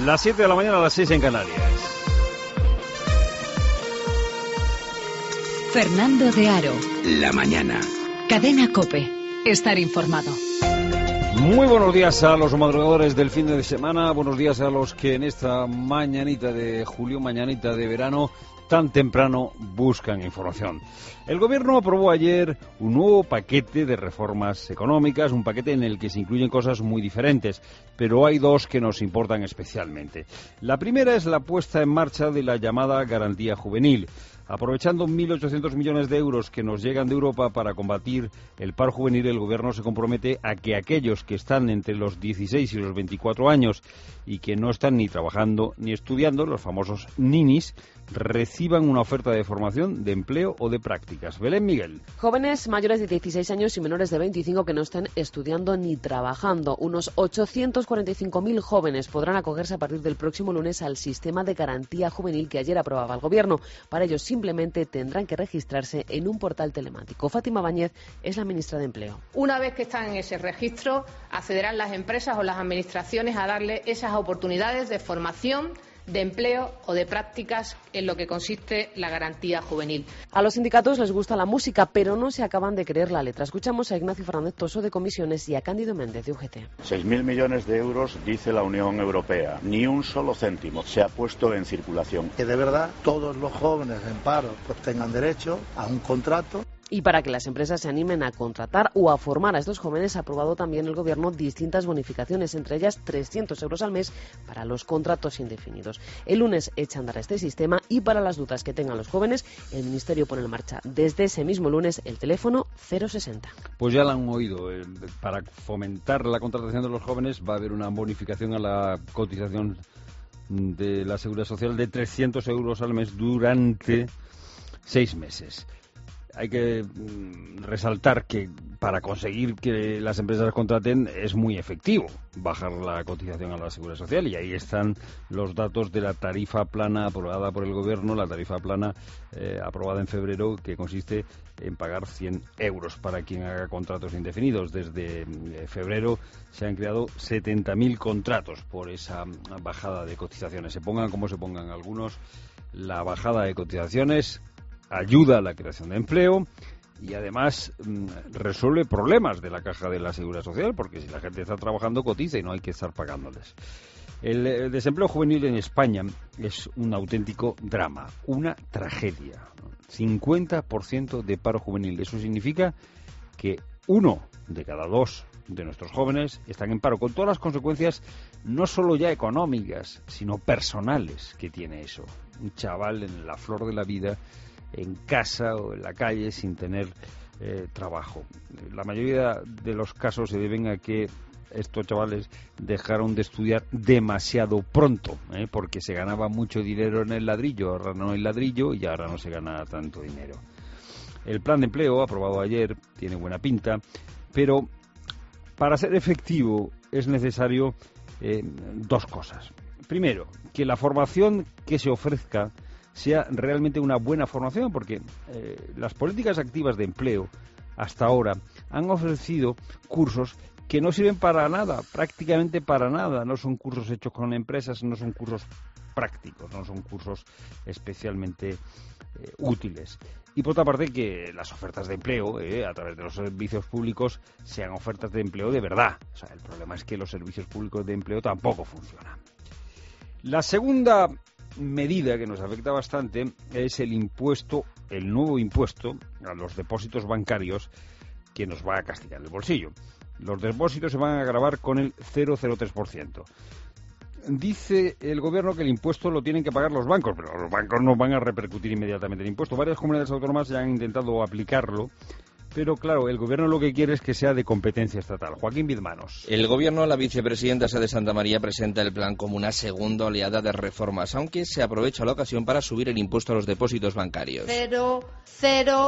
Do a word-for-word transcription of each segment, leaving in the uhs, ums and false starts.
Las siete de la mañana, a las seis en Canarias. Fernando de Aro. La mañana. Cadena COPE. Estar informado. Muy buenos días a los madrugadores del fin de semana. Buenos días a los que en esta mañanita de julio, mañanita de verano, tan temprano buscan información. El Gobierno aprobó ayer un nuevo paquete de reformas económicas, un paquete en el que se incluyen cosas muy diferentes, pero hay dos que nos importan especialmente. La primera es la puesta en marcha de la llamada Garantía Juvenil. Aprovechando mil ochocientos millones de euros que nos llegan de Europa para combatir el paro juvenil, el Gobierno se compromete a que aquellos que están entre los dieciséis y los veinticuatro años y que no están ni trabajando ni estudiando, los famosos ninis, reciban una oferta de formación, de empleo o de prácticas. Belén Miguel. Jóvenes mayores de dieciséis años y menores de veinticinco que no estén estudiando ni trabajando. Unos ochocientos cuarenta y cinco mil jóvenes podrán acogerse a partir del próximo lunes al sistema de garantía juvenil que ayer aprobaba el Gobierno. Para ello simplemente tendrán que registrarse en un portal telemático. Fátima Báñez es la ministra de Empleo. Una vez que están en ese registro, accederán las empresas o las administraciones a darle esas oportunidades de formación, de empleo o de prácticas en lo que consiste la garantía juvenil. A los sindicatos les gusta la música, pero no se acaban de creer la letra. Escuchamos a Ignacio Fernández Toso de Comisiones y a Cándido Méndez de U G T. seis mil millones de euros, dice la Unión Europea. Ni un solo céntimo se ha puesto en circulación. Que de verdad todos los jóvenes en paro pues tengan derecho a un contrato. Y para que las empresas se animen a contratar o a formar a estos jóvenes, ha aprobado también el Gobierno distintas bonificaciones, entre ellas trescientos euros al mes para los contratos indefinidos. El lunes echa a andar este sistema y para las dudas que tengan los jóvenes, el Ministerio pone en marcha desde ese mismo lunes el teléfono cero sesenta. Pues ya lo han oído. Eh, para fomentar la contratación de los jóvenes va a haber una bonificación a la cotización de la Seguridad Social de trescientos euros al mes durante seis meses. Hay que mm, resaltar que para conseguir que las empresas contraten es muy efectivo bajar la cotización a la Seguridad Social, y ahí están los datos de la tarifa plana aprobada por el Gobierno, la tarifa plana eh, aprobada en febrero, que consiste en pagar cien euros para quien haga contratos indefinidos. Desde eh, febrero se han creado setenta mil contratos por esa bajada de cotizaciones. Se pongan como se pongan algunos, la bajada de cotizaciones ayuda a la creación de empleo y además mmm, resuelve problemas de la caja de la Seguridad Social, porque si la gente está trabajando, cotiza y no hay que estar pagándoles. El, el desempleo juvenil en España es un auténtico drama, una tragedia. cincuenta por ciento de paro juvenil. Eso significa que uno de cada dos de nuestros jóvenes están en paro, con todas las consecuencias no solo ya económicas, sino personales que tiene eso. Un chaval en la flor de la vida, en casa o en la calle, sin tener eh, trabajo. La mayoría de los casos se deben a que estos chavales dejaron de estudiar demasiado pronto, ¿eh? porque se ganaba mucho dinero en el ladrillo, ahora no el ladrillo y ahora no se gana tanto dinero. El plan de empleo aprobado ayer tiene buena pinta, pero para ser efectivo es necesario eh, dos cosas. Primero, que la formación que se ofrezca sea realmente una buena formación, porque eh, las políticas activas de empleo hasta ahora han ofrecido cursos que no sirven para nada, prácticamente para nada. No son cursos hechos con empresas, no son cursos prácticos, no son cursos especialmente eh, útiles. Y por otra parte, que las ofertas de empleo eh, a través de los servicios públicos sean ofertas de empleo de verdad. O sea, el problema es que los servicios públicos de empleo tampoco funcionan. La segunda medida que nos afecta bastante es el impuesto, el nuevo impuesto a los depósitos bancarios, que nos va a castigar el bolsillo. Los depósitos se van a gravar con el cero coma cero tres por ciento. Dice el Gobierno que el impuesto lo tienen que pagar los bancos, pero los bancos no van a repercutir inmediatamente el impuesto. Varias comunidades autónomas ya han intentado aplicarlo, pero claro, el Gobierno lo que quiere es que sea de competencia estatal. Joaquín Bizmanos. El Gobierno, la vicepresidenta Sá de Santa María, presenta el plan como una segunda oleada de reformas, aunque se aprovecha la ocasión para subir el impuesto a los depósitos bancarios. Cero, cero,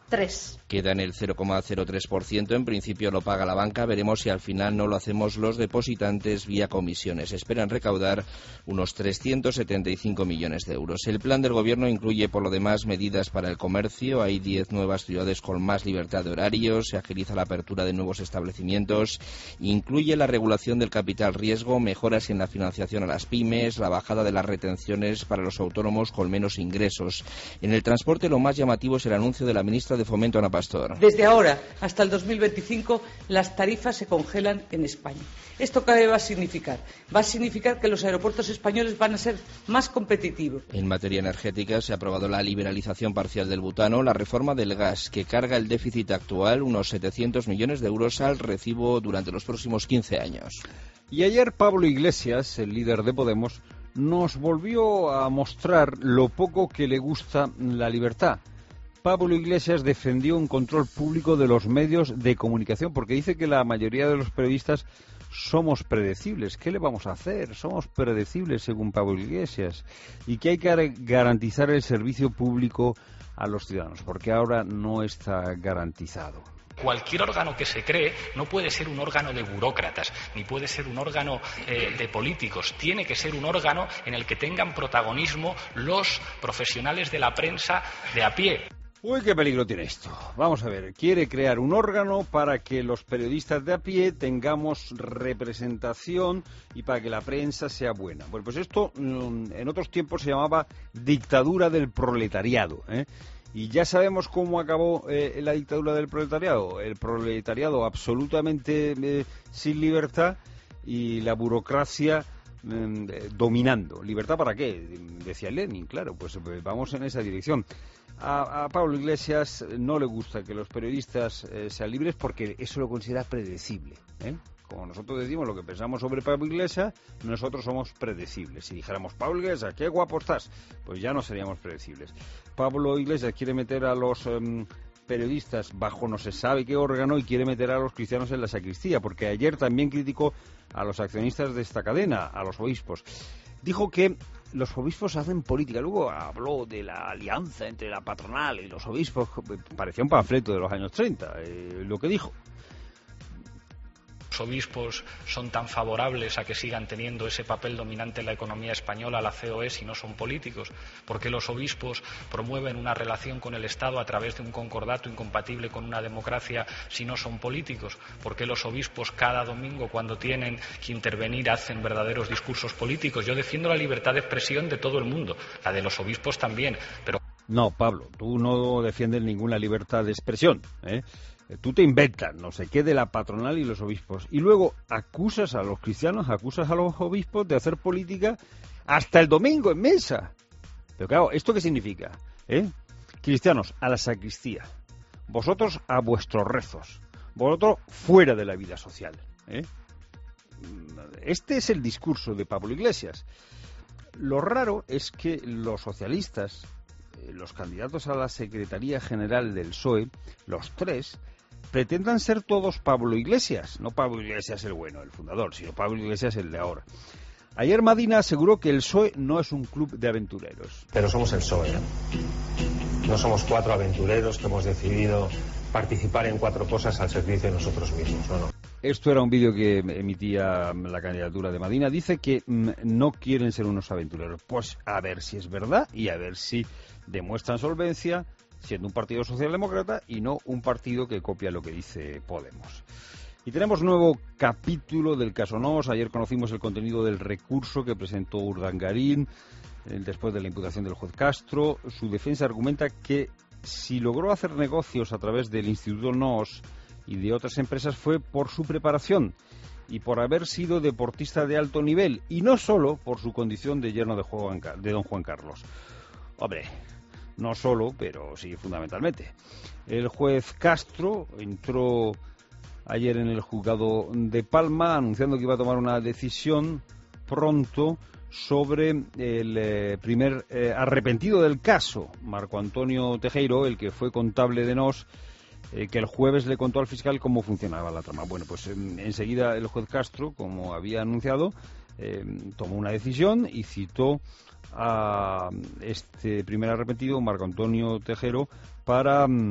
tres. Queda en el cero coma cero tres por ciento, en principio lo paga la banca, veremos si al final no lo hacemos los depositantes vía comisiones. Esperan recaudar unos trescientos setenta y cinco millones de euros. El plan del gobierno incluye por lo demás medidas para el comercio, hay diez nuevas ciudades con más libertad de horarios, se agiliza la apertura de nuevos establecimientos, incluye la regulación del capital riesgo, mejoras en la financiación a las pymes, la bajada de las retenciones para los autónomos con menos ingresos. En el transporte lo más llamativo es el anuncio de la ministra de Fomento, Ana Pastor. Desde ahora hasta el dos mil veinticinco las tarifas se congelan en España. ¿Esto qué va a significar? Va a significar que los aeropuertos españoles van a ser más competitivos. En materia energética se ha aprobado la liberalización parcial del butano, la reforma del gas, que carga el déficit actual, unos setecientos millones de euros al recibo durante los próximos quince años. Y ayer Pablo Iglesias, el líder de Podemos, nos volvió a mostrar lo poco que le gusta la libertad. Pablo Iglesias defendió un control público de los medios de comunicación porque dice que la mayoría de los periodistas somos predecibles. ¿Qué le vamos a hacer? Somos predecibles, según Pablo Iglesias, y que hay que garantizar el servicio público a los ciudadanos, porque ahora no está garantizado. Cualquier órgano que se cree no puede ser un órgano de burócratas, ni puede ser un órgano eh, de políticos. Tiene que ser un órgano en el que tengan protagonismo los profesionales de la prensa de a pie. Uy, qué peligro tiene esto. Vamos a ver, quiere crear un órgano para que los periodistas de a pie tengamos representación y para que la prensa sea buena. Bueno, pues esto en otros tiempos se llamaba dictadura del proletariado, ¿eh? Y ya sabemos cómo acabó eh, la dictadura del proletariado. El proletariado absolutamente eh, sin libertad y la burocracia eh, dominando. ¿Libertad para qué? Decía Lenin, claro, pues, pues vamos en esa dirección. A, a Pablo Iglesias no le gusta que los periodistas eh, sean libres porque eso lo considera predecible, ¿eh? Como nosotros decimos lo que pensamos sobre Pablo Iglesias, nosotros somos predecibles. Si dijéramos, Pablo Iglesias, qué guapo estás, pues ya no seríamos predecibles. Pablo Iglesias quiere meter a los um, periodistas bajo no se sabe qué órgano y quiere meter a los cristianos en la sacristía, porque ayer también criticó a los accionistas de esta cadena, a los obispos. Dijo que los obispos hacen política. Luego habló de la alianza entre la patronal y los obispos. Parecía un panfleto de los años treinta, eh, lo que dijo. Los obispos son tan favorables a que sigan teniendo ese papel dominante en la economía española, la C O E, si no son políticos. ¿Por qué los obispos promueven una relación con el Estado a través de un concordato incompatible con una democracia si no son políticos? ¿Por qué los obispos cada domingo, cuando tienen que intervenir, hacen verdaderos discursos políticos? Yo defiendo la libertad de expresión de todo el mundo, la de los obispos también, pero... No, Pablo, tú no defiendes ninguna libertad de expresión, ¿eh? Tú te inventas no sé qué de la patronal y los obispos y luego acusas a los cristianos, acusas a los obispos de hacer política hasta el domingo en misa. Pero claro, ¿esto qué significa? ¿Eh? Cristianos, a la sacristía. Vosotros a vuestros rezos. Vosotros fuera de la vida social. ¿Eh? Este es el discurso de Pablo Iglesias. Lo raro es que los socialistas, los candidatos a la Secretaría General del P S O E, los tres, pretendan ser todos Pablo Iglesias. No Pablo Iglesias el bueno, el fundador, sino Pablo Iglesias el de ahora. Ayer Madina aseguró que el P S O E no es un club de aventureros. Pero somos el P S O E, ¿eh? No somos cuatro aventureros que hemos decidido participar en cuatro cosas al servicio de nosotros mismos, no, no. Esto era un vídeo que emitía la candidatura de Madina. Dice que mm, no quieren ser unos aventureros. Pues a ver si es verdad y a ver si demuestran solvencia siendo un partido socialdemócrata y no un partido que copia lo que dice Podemos. Y tenemos nuevo capítulo del caso Nos. Ayer conocimos el contenido del recurso que presentó Urdangarín eh, después de la imputación del juez Castro. Su defensa argumenta que si logró hacer negocios a través del Instituto Nos y de otras empresas fue por su preparación y por haber sido deportista de alto nivel y no solo por su condición de yerno de, Juan, de don Juan Carlos. Hombre, no solo, pero sí fundamentalmente. El juez Castro entró ayer en el juzgado de Palma anunciando que iba a tomar una decisión pronto sobre el eh, primer eh, arrepentido del caso, Marco Antonio Tejero, el que fue contable de Nos, eh, que el jueves le contó al fiscal cómo funcionaba la trama. Bueno, pues en, enseguida el juez Castro, como había anunciado, eh, tomó una decisión y citó a este primer arrepentido, Marco Antonio Tejero, para mm,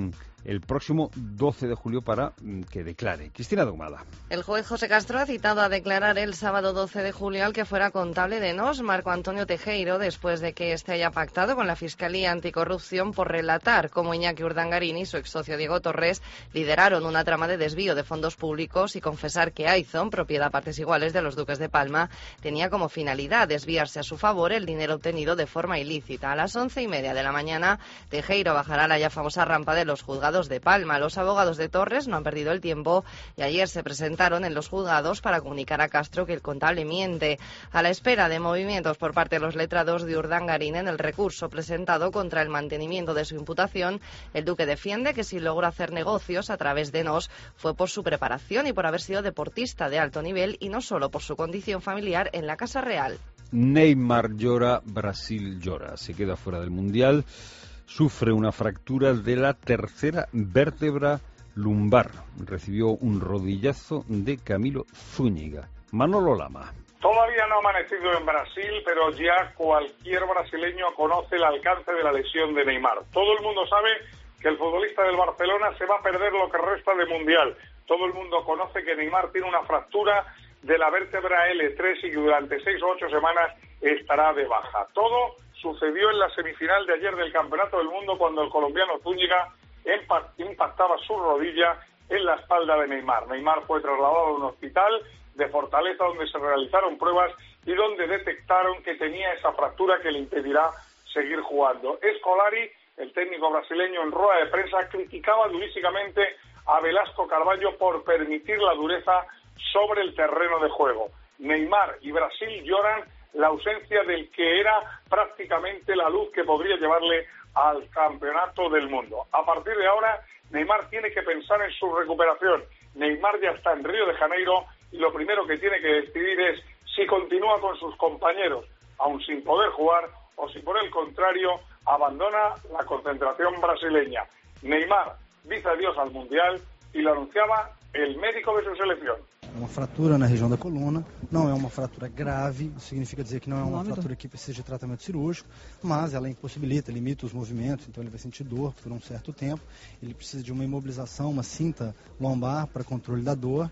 el próximo doce de julio para mm, que declare. Cristina Dogmada. El juez José Castro ha citado a declarar el sábado doce de julio al que fuera contable de N O S, Marco Antonio Tejero, después de que éste haya pactado con la Fiscalía Anticorrupción por relatar cómo Iñaki Urdangarín y su ex socio Diego Torres lideraron una trama de desvío de fondos públicos y confesar que Aizon, propiedad a partes iguales de los duques de Palma, tenía como finalidad desviarse a su favor el dinero obtenido de forma ilícita. A las once y media de la mañana, Tejero bajará a la ya famosa rampa de los juzgados de Palma. Los abogados de Torres no han perdido el tiempo y ayer se presentaron en los juzgados para comunicar a Castro que el contable miente. A la espera de movimientos por parte de los letrados de Urdangarín en el recurso presentado contra el mantenimiento de su imputación, el duque defiende que si logró hacer negocios a través de N O S fue por su preparación y por haber sido deportista de alto nivel y no solo por su condición familiar en la Casa Real. Neymar llora, Brasil llora. Se queda fuera del Mundial. Sufre una fractura de la tercera vértebra lumbar. Recibió un rodillazo de Camilo Zúñiga. Manolo Lama. Todavía no ha amanecido en Brasil, pero ya cualquier brasileño conoce el alcance de la lesión de Neymar. Todo el mundo sabe que el futbolista del Barcelona se va a perder lo que resta de Mundial. Todo el mundo conoce que Neymar tiene una fractura de la vértebra L tres y que durante seis o ocho semanas estará de baja. Todo sucedió en la semifinal de ayer del Campeonato del Mundo cuando el colombiano Zúñiga impactaba su rodilla en la espalda de Neymar. Neymar fue trasladado a un hospital de Fortaleza donde se realizaron pruebas y donde detectaron que tenía esa fractura que le impedirá seguir jugando. Scolari, el técnico brasileño, en rueda de prensa criticaba durísimamente a Velasco Carvalho por permitir la dureza sobre el terreno de juego. Neymar y Brasil lloran la ausencia del que era prácticamente la luz que podría llevarle al campeonato del mundo. A partir de ahora, Neymar tiene que pensar en su recuperación. Neymar ya está en Río de Janeiro y lo primero que tiene que decidir es si continúa con sus compañeros, aun sin poder jugar, o si por el contrario abandona la concentración brasileña. Neymar dice adiós al Mundial y lo anunciaba el médico de su selección. Uma fratura na região da coluna, não é uma fratura grave, significa dizer que não é uma fratura que precisa de tratamento cirúrgico, mas ela impossibilita, limita os movimentos, então ele vai sentir dor por um certo tempo, ele precisa de uma imobilização, uma cinta lombar para controle da dor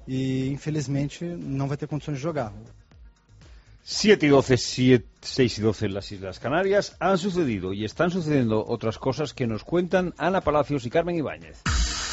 e infelizmente não vai ter condições de jogar. siete y doce, seis y doce en las Islas Canarias. Han sucedido y están sucediendo otras cosas que nos cuentan Ana Palacios y Carmen Ibáñez.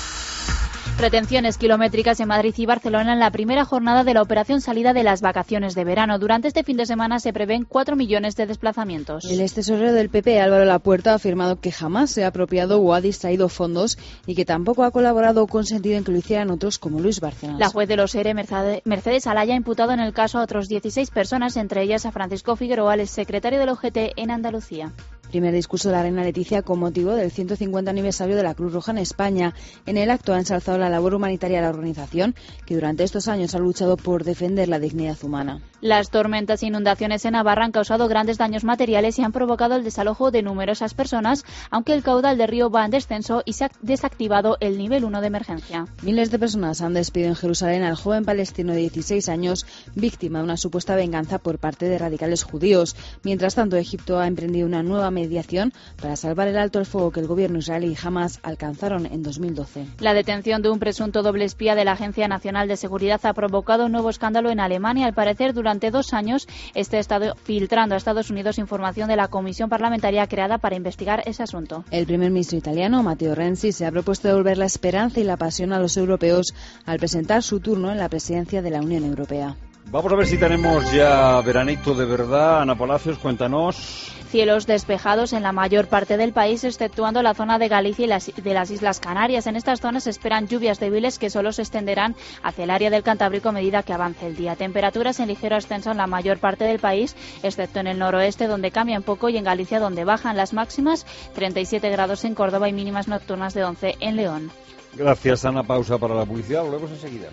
Retenciones kilométricas en Madrid y Barcelona en la primera jornada de la operación salida de las vacaciones de verano. Durante este fin de semana se prevén cuatro millones de desplazamientos. El extesorero del P P, Álvaro Lapuerta, ha afirmado que jamás se ha apropiado o ha distraído fondos y que tampoco ha colaborado o consentido en que lo hicieran otros como Luis Bárcenas. La juez de los E R E, Mercedes Alaya, ha imputado en el caso a otros dieciséis personas, entre ellas a Francisco Figueroa, el secretario del O G T en Andalucía. Primer discurso de la reina Leticia con motivo del ciento cincuenta aniversario de la Cruz Roja en España. En el acto ha ensalzado la labor humanitaria de la organización, que durante estos años ha luchado por defender la dignidad humana. Las tormentas e inundaciones en Navarra han causado grandes daños materiales y han provocado el desalojo de numerosas personas, aunque el caudal del río va en descenso y se ha desactivado el nivel uno de emergencia. Miles de personas han despedido en Jerusalén al joven palestino de dieciséis años, víctima de una supuesta venganza por parte de radicales judíos. Mientras tanto, Egipto ha emprendido una nueva mediación para salvar el alto el fuego que el gobierno israelí y Hamas alcanzaron en dos mil doce. La detención de un presunto doble espía de la Agencia Nacional de Seguridad ha provocado un nuevo escándalo en Alemania. Al parecer, durante dos años, este ha estado filtrando a Estados Unidos información de la comisión parlamentaria creada para investigar ese asunto. El primer ministro italiano, Matteo Renzi, se ha propuesto devolver la esperanza y la pasión a los europeos al presentar su turno en la presidencia de la Unión Europea. Vamos a ver si tenemos ya veranito de verdad. Ana Palacios, cuéntanos. Cielos despejados en la mayor parte del país, exceptuando la zona de Galicia y las, de las Islas Canarias. En estas zonas se esperan lluvias débiles que solo se extenderán hacia el área del Cantábrico a medida que avance el día. Temperaturas en ligero ascenso en la mayor parte del país, excepto en el noroeste, donde cambian poco, y en Galicia, donde bajan las máximas, treinta y siete grados en Córdoba y mínimas nocturnas de once en León. Gracias, Ana. Pausa para la publicidad. Volvemos enseguida.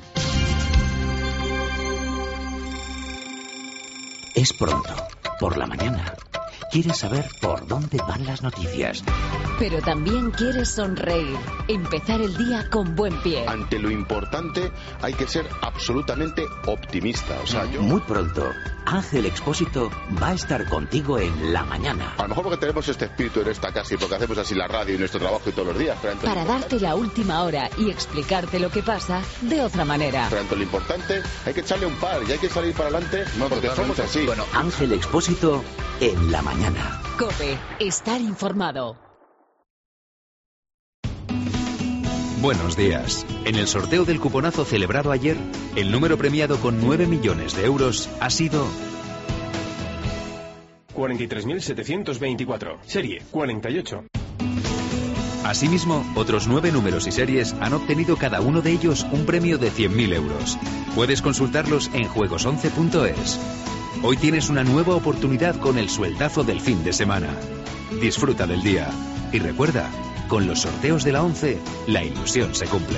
Es pronto, por la mañana. quieres saber por dónde van las noticias. Pero también quieres sonreír, empezar el día con buen pie. Ante lo importante hay que ser absolutamente optimista. O sea, yo... Muy pronto, Ángel Expósito va a estar contigo en La Mañana. A lo mejor porque tenemos este espíritu en esta casa y porque hacemos así la radio y nuestro trabajo y todos los días. Pero Para darte la última hora y explicarte lo que pasa de otra manera. Pero ante lo importante hay que echarle un par y hay que salir para adelante no, porque somos así. Bueno, Ángel Expósito en La Mañana. COPE, estar informado. Buenos días. En el sorteo del cuponazo celebrado ayer, el número premiado con nueve millones de euros ha sido cuarenta y tres mil setecientos veinticuatro. Serie cuarenta y ocho. Asimismo, otros nueve números y series han obtenido cada uno de ellos un premio de cien mil euros. Puedes consultarlos en juegos once punto es. Hoy tienes una nueva oportunidad con el sueldazo del fin de semana. Disfruta del día. Y recuerda, con los sorteos de la once, la ilusión se cumple.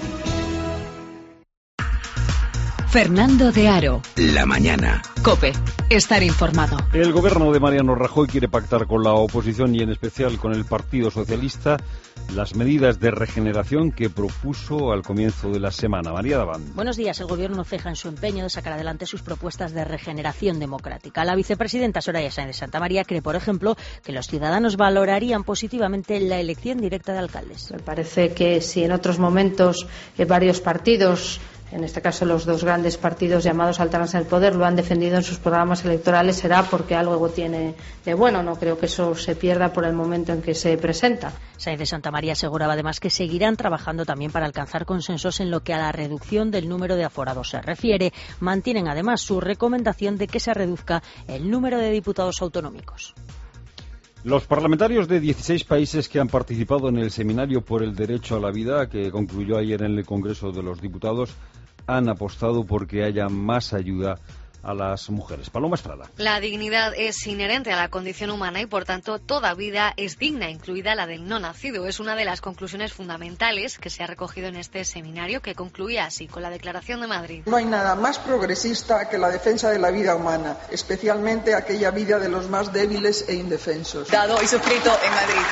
Fernando de Aro. La Mañana. COPE, estar informado. El gobierno de Mariano Rajoy quiere pactar con la oposición y en especial con el Partido Socialista las medidas de regeneración que propuso al comienzo de la semana. María Daván. Buenos días. El gobierno ceja en su empeño de sacar adelante sus propuestas de regeneración democrática. La vicepresidenta Soraya Sáenz de Santamaría cree, por ejemplo, que los ciudadanos valorarían positivamente la elección directa de alcaldes. Me parece que si en otros momentos eh, varios partidos, en este caso los dos grandes partidos llamados a alternarse en el poder, lo han defendido en sus programas electorales, será porque algo tiene de bueno. No creo que eso se pierda por el momento en que se presenta. Sáenz de Santamaría aseguraba además que seguirán trabajando también para alcanzar consensos en lo que a la reducción del número de aforados se refiere. Mantienen además su recomendación de que se reduzca el número de diputados autonómicos. Los parlamentarios de dieciséis países que han participado en el Seminario por el Derecho a la Vida, que concluyó ayer en el Congreso de los Diputados, han apostado por que haya más ayuda a las mujeres. Paloma Estrada. La dignidad es inherente a la condición humana y, por tanto, toda vida es digna, incluida la del no nacido. Es una de las conclusiones fundamentales que se ha recogido en este seminario, que concluía así con la Declaración de Madrid. No hay nada más progresista que la defensa de la vida humana, especialmente aquella vida de los más débiles e indefensos. Dado y suscrito en Madrid.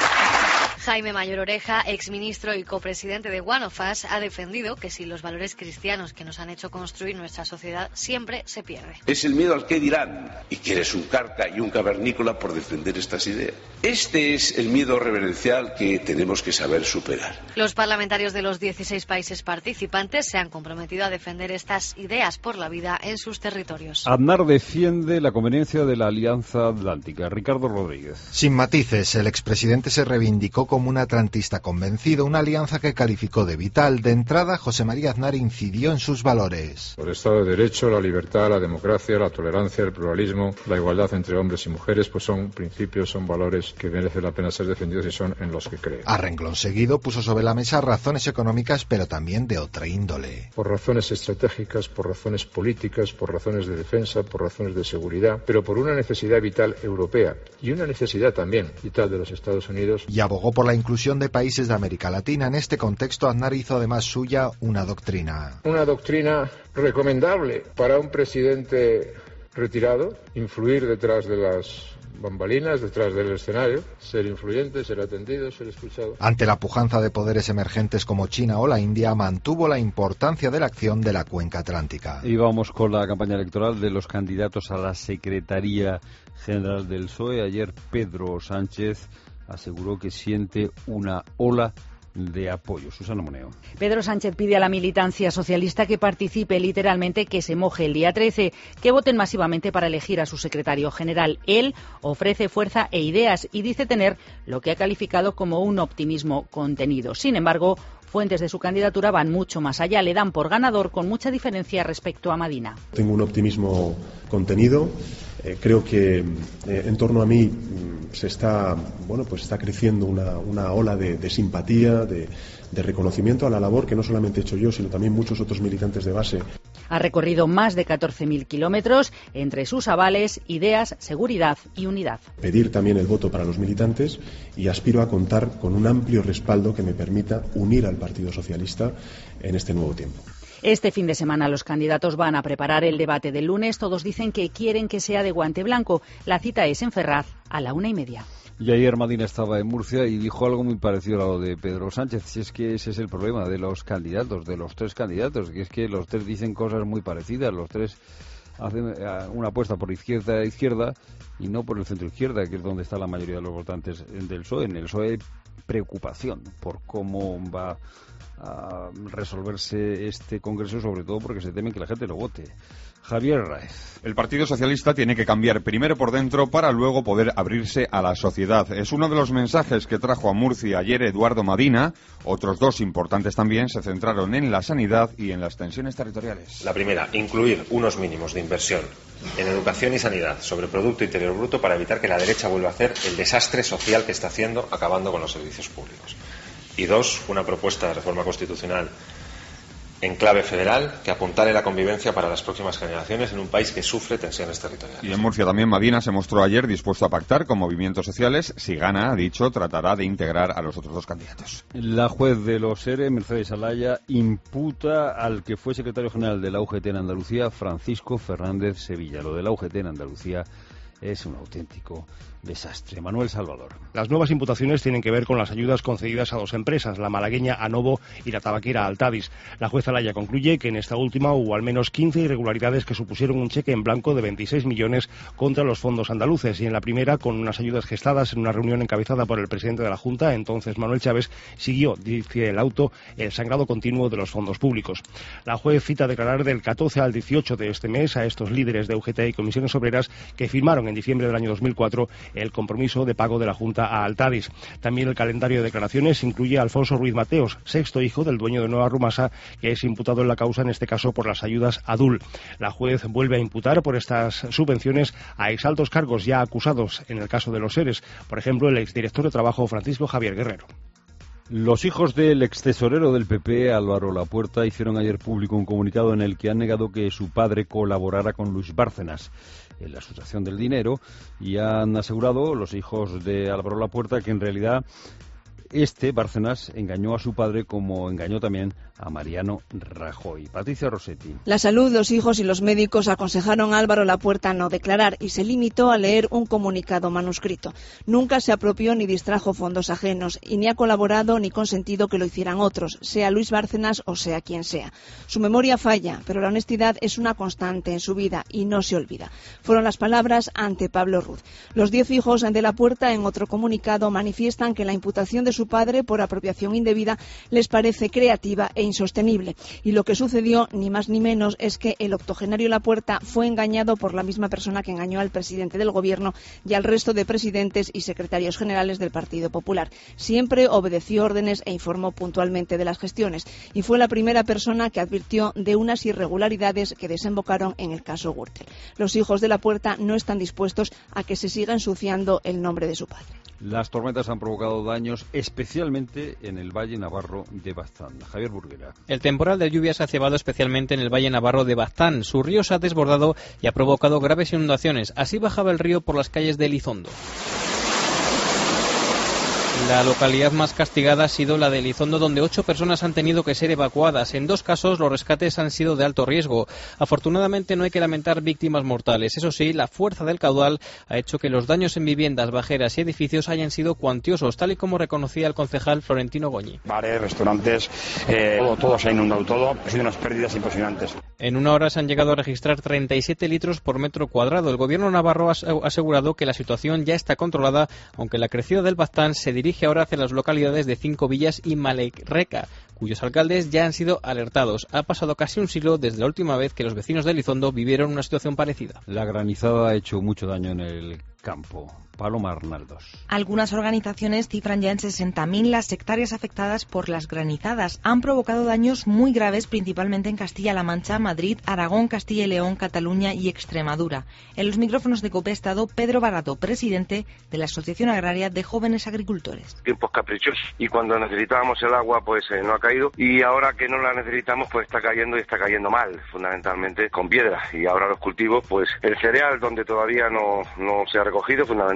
Jaime Mayor Oreja, exministro y copresidente de One of Us, ha defendido que sin los valores cristianos que nos han hecho construir nuestra sociedad siempre se pierde. Es el miedo al qué dirán, y que eres un carca y un cavernícola por defender estas ideas. Este es el miedo reverencial que tenemos que saber superar. Los parlamentarios de los dieciséis países participantes se han comprometido a defender estas ideas por la vida en sus territorios. Aznar defiende la conveniencia de la Alianza Atlántica. Ricardo Rodríguez. Sin matices, el expresidente se reivindicó como un atlantista convencido, una alianza que calificó de vital. De entrada, José María Aznar incidió en sus valores. El Estado de Derecho, la libertad, la democracia, la tolerancia, el pluralismo, la igualdad entre hombres y mujeres, pues son principios, son valores que merece la pena ser defendidos y son en los que creo. A renglón seguido puso sobre la mesa razones económicas, pero también de otra índole. Por razones estratégicas, por razones políticas, por razones de defensa, por razones de seguridad, pero por una necesidad vital europea y una necesidad también vital de los Estados Unidos. Y abogó por la inclusión de países de América Latina. En este contexto, Aznar hizo además suya una doctrina. Una doctrina recomendable para un presidente retirado, influir detrás de las bambalinas, detrás del escenario, ser influyente, ser atendido, ser escuchado. Ante la pujanza de poderes emergentes como China o la India, mantuvo la importancia de la acción de la cuenca atlántica. Y vamos con la campaña electoral de los candidatos a la Secretaría General del P S O E. Ayer Pedro Sánchez aseguró que siente una ola de apoyo. Susana Moneo. Pedro Sánchez pide a la militancia socialista que participe, literalmente que se moje el día trece, que voten masivamente para elegir a su secretario general. Él ofrece fuerza e ideas y dice tener lo que ha calificado como un optimismo contenido. Sin embargo, fuentes de su candidatura van mucho más allá, le dan por ganador con mucha diferencia respecto a Madina. Tengo un optimismo contenido. Eh, creo que eh, en torno a mí mm, se está, bueno, pues está creciendo una, una ola de, de simpatía, de, de reconocimiento a la labor que no solamente he hecho yo, sino también muchos otros militantes de base. Ha recorrido más de catorce mil kilómetros, entre sus avales, ideas, seguridad y unidad. Pedir también el voto para los militantes y aspiro a contar con un amplio respaldo que me permita unir al Partido Socialista en este nuevo tiempo. Este fin de semana los candidatos van a preparar el debate del lunes. Todos dicen que quieren que sea de guante blanco. La cita es en Ferraz a la una y media. Y ayer Madina estaba en Murcia y dijo algo muy parecido a lo de Pedro Sánchez. Si es que ese es el problema de los candidatos, de los tres candidatos, que es que los tres dicen cosas muy parecidas, los tres hacen una apuesta por izquierda a izquierda y no por el centro izquierda, que es donde está la mayoría de los votantes del P S O E. En el P S O E hay preocupación por cómo va a resolverse este Congreso, sobre todo porque se temen que la gente lo vote. Javier Raez. El Partido Socialista tiene que cambiar primero por dentro para luego poder abrirse a la sociedad. Es uno de los mensajes que trajo a Murcia ayer Eduardo Madina. Otros dos importantes también se centraron en la sanidad y en las tensiones territoriales. La primera, incluir unos mínimos de inversión en educación y sanidad sobre Producto Interior Bruto para evitar que la derecha vuelva a hacer el desastre social que está haciendo, acabando con los servicios públicos. Y dos, una propuesta de reforma constitucional en clave federal que apuntale la convivencia para las próximas generaciones en un país que sufre tensiones territoriales. Y en Murcia también Madina se mostró ayer dispuesto a pactar con movimientos sociales. Si gana, ha dicho, tratará de integrar a los otros dos candidatos. La juez de los ERE, Mercedes Alaya, imputa al que fue secretario general de la U G T en Andalucía, Francisco Fernández Sevilla. Lo de la U G T en Andalucía es un auténtico desastre. Manuel Salvador. Las nuevas imputaciones tienen que ver con las ayudas concedidas a dos empresas, la malagueña Anovo y la tabaquera Altadis. La jueza Alaya concluye que en esta última hubo al menos quince irregularidades que supusieron un cheque en blanco de veintiséis millones contra los fondos andaluces, y en la primera, con unas ayudas gestadas en una reunión encabezada por el presidente de la Junta, entonces Manuel Chávez, siguió, dice el auto, el sangrado continuo de los fondos públicos. La juez cita a declarar del catorce al dieciocho de este mes a estos líderes de U G T y comisiones obreras que firmaron en diciembre del año dos mil cuatro el compromiso de pago de la Junta a Altadis. También el calendario de declaraciones incluye a Alfonso Ruiz Mateos, sexto hijo del dueño de Nueva Rumasa, que es imputado en la causa, en este caso por las ayudas a D U L. La juez vuelve a imputar por estas subvenciones a exaltos cargos ya acusados en el caso de los ERES, por ejemplo el exdirector de Trabajo Francisco Javier Guerrero. Los hijos del extesorero del P P, Álvaro Lapuerta, hicieron ayer público un comunicado en el que han negado que su padre colaborara con Luis Bárcenas en la sustracción del dinero, y han asegurado los hijos de Álvaro Lapuerta que en realidad este, Bárcenas, engañó a su padre como engañó también a Mariano Rajoy. Patricia Rossetti. La salud, los hijos y los médicos aconsejaron a Álvaro Lapuerta no declarar y se limitó a leer un comunicado manuscrito. Nunca se apropió ni distrajo fondos ajenos y ni ha colaborado ni consentido que lo hicieran otros, sea Luis Bárcenas o sea quien sea. Su memoria falla, pero la honestidad es una constante en su vida y no se olvida. Fueron las palabras ante Pablo Ruz. Los diez hijos de Lapuerta, en otro comunicado, manifiestan que la imputación de su padre por apropiación indebida les parece creativa e insostenible. Y lo que sucedió, ni más ni menos, es que el octogenario Lapuerta fue engañado por la misma persona que engañó al presidente del Gobierno y al resto de presidentes y secretarios generales del Partido Popular. Siempre obedeció órdenes e informó puntualmente de las gestiones. Y fue la primera persona que advirtió de unas irregularidades que desembocaron en el caso Gürtel. Los hijos de Lapuerta no están dispuestos a que se siga ensuciando el nombre de su padre. Las tormentas han provocado daños especialmente en el Valle Navarro de Baztán. Javier Burguera. El temporal de lluvias ha cebado especialmente en el Valle Navarro de Baztán. Su río se ha desbordado y ha provocado graves inundaciones. Así bajaba el río por las calles de Elizondo. La localidad más castigada ha sido la de Elizondo, donde ocho personas han tenido que ser evacuadas. En dos casos, los rescates han sido de alto riesgo. Afortunadamente, no hay que lamentar víctimas mortales. Eso sí, la fuerza del caudal ha hecho que los daños en viviendas, bajeras y edificios hayan sido cuantiosos, tal y como reconocía el concejal Florentino Goñi. Bares, restaurantes, eh, todo, todo se ha inundado, todo. Ha sido unas pérdidas impresionantes. En una hora se han llegado a registrar treinta y siete litros por metro cuadrado. El gobierno navarro ha asegurado que la situación ya está controlada, aunque la crecida del Baztán se dirige ahora hacia las localidades de Cinco Villas y Malecreca, cuyos alcaldes ya han sido alertados. Ha pasado casi un siglo desde la última vez que los vecinos de Elizondo vivieron una situación parecida. La granizada ha hecho mucho daño en el campo. Paloma Arnaldos. Algunas organizaciones cifran ya en sesenta mil las hectáreas afectadas por las granizadas. Han provocado daños muy graves, principalmente en Castilla-La Mancha, Madrid, Aragón, Castilla y León, Cataluña y Extremadura. En los micrófonos de COPE ha estado Pedro Barato, presidente de la Asociación Agraria de Jóvenes Agricultores. Tiempos caprichosos y cuando necesitábamos el agua pues eh, no ha caído, y ahora que no la necesitamos pues está cayendo y está cayendo mal, fundamentalmente con piedras, y ahora los cultivos, pues el cereal donde todavía no, no se ha recogido, fundamentalmente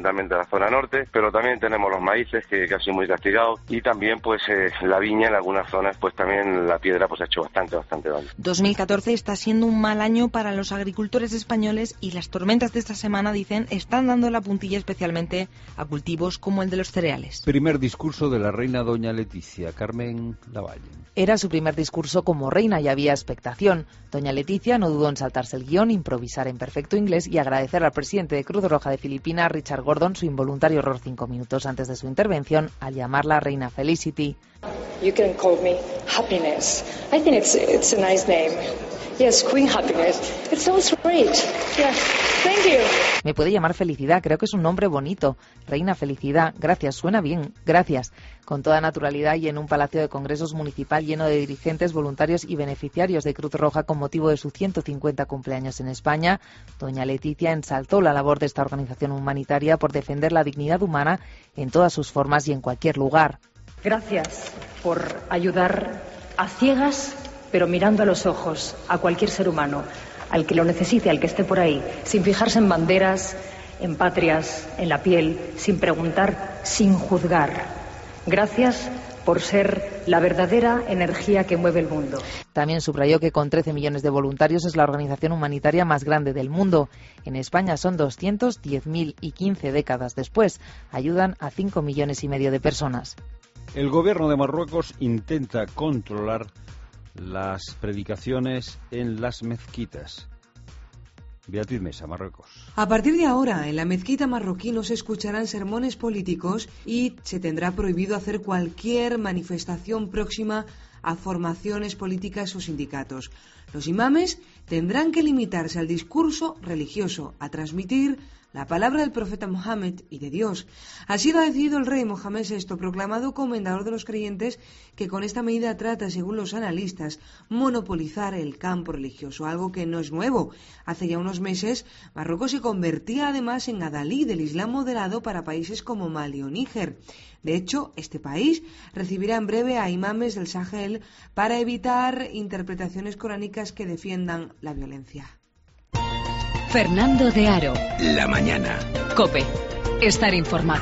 fundamentalmente la zona norte, pero también tenemos los maíces, que casi muy castigados, y también pues eh, la viña en algunas zonas, pues también la piedra pues ha hecho bastante, bastante daño. dos mil catorce está siendo un mal año para los agricultores españoles y las tormentas de esta semana, dicen, están dando la puntilla especialmente a cultivos como el de los cereales. Primer discurso de la reina doña Leticia, Carmen Lavalle. Era su primer discurso como reina y había expectación. Doña Leticia no dudó en saltarse el guión, improvisar en perfecto inglés y agradecer al presidente de Cruz Roja de Filipinas, Richard Gordon, su involuntario error cinco minutos antes de su intervención al llamarla Reina Felicity. You can call me Happiness. I think it's it's a nice name. Yes, Queen Happiness. It sounds great. Yeah. Thank you. Me puede llamar Felicidad, creo que es un nombre bonito. Reina Felicidad, gracias, suena bien, gracias. Con toda naturalidad y en un palacio de congresos municipal lleno de dirigentes, voluntarios y beneficiarios de Cruz Roja con motivo de su ciento cincuenta cumpleaños en España, doña Leticia ensalzó la labor de esta organización humanitaria por defender la dignidad humana en todas sus formas y en cualquier lugar. Gracias por ayudar a ciegas, pero mirando a los ojos a cualquier ser humano, al que lo necesite, al que esté por ahí, sin fijarse en banderas, en patrias, en la piel, sin preguntar, sin juzgar. Gracias por ser la verdadera energía que mueve el mundo. También subrayó que con trece millones de voluntarios es la organización humanitaria más grande del mundo. En España son doscientos diez mil y quince décadas después ayudan a cinco millones y medio de personas. El gobierno de Marruecos intenta controlar las predicaciones en las mezquitas. Beatriz Mesa, Marruecos. A partir de ahora, en la mezquita marroquí no se escucharán sermones políticos y se tendrá prohibido hacer cualquier manifestación próxima a formaciones políticas o sindicatos. Los imames tendrán que limitarse al discurso religioso, a transmitir la palabra del profeta Mohammed y de Dios. Así lo ha decidido el rey Mohamed sexto, proclamado comendador de los creyentes, que con esta medida trata, según los analistas, monopolizar el campo religioso, algo que no es nuevo. Hace ya unos meses, Marruecos se convertía además en adalí del Islam moderado para países como Mali o Níger. De hecho, este país recibirá en breve a imames del Sahel para evitar interpretaciones coránicas que defiendan la violencia. Fernando de Aro. La mañana. COPE. Estar informado.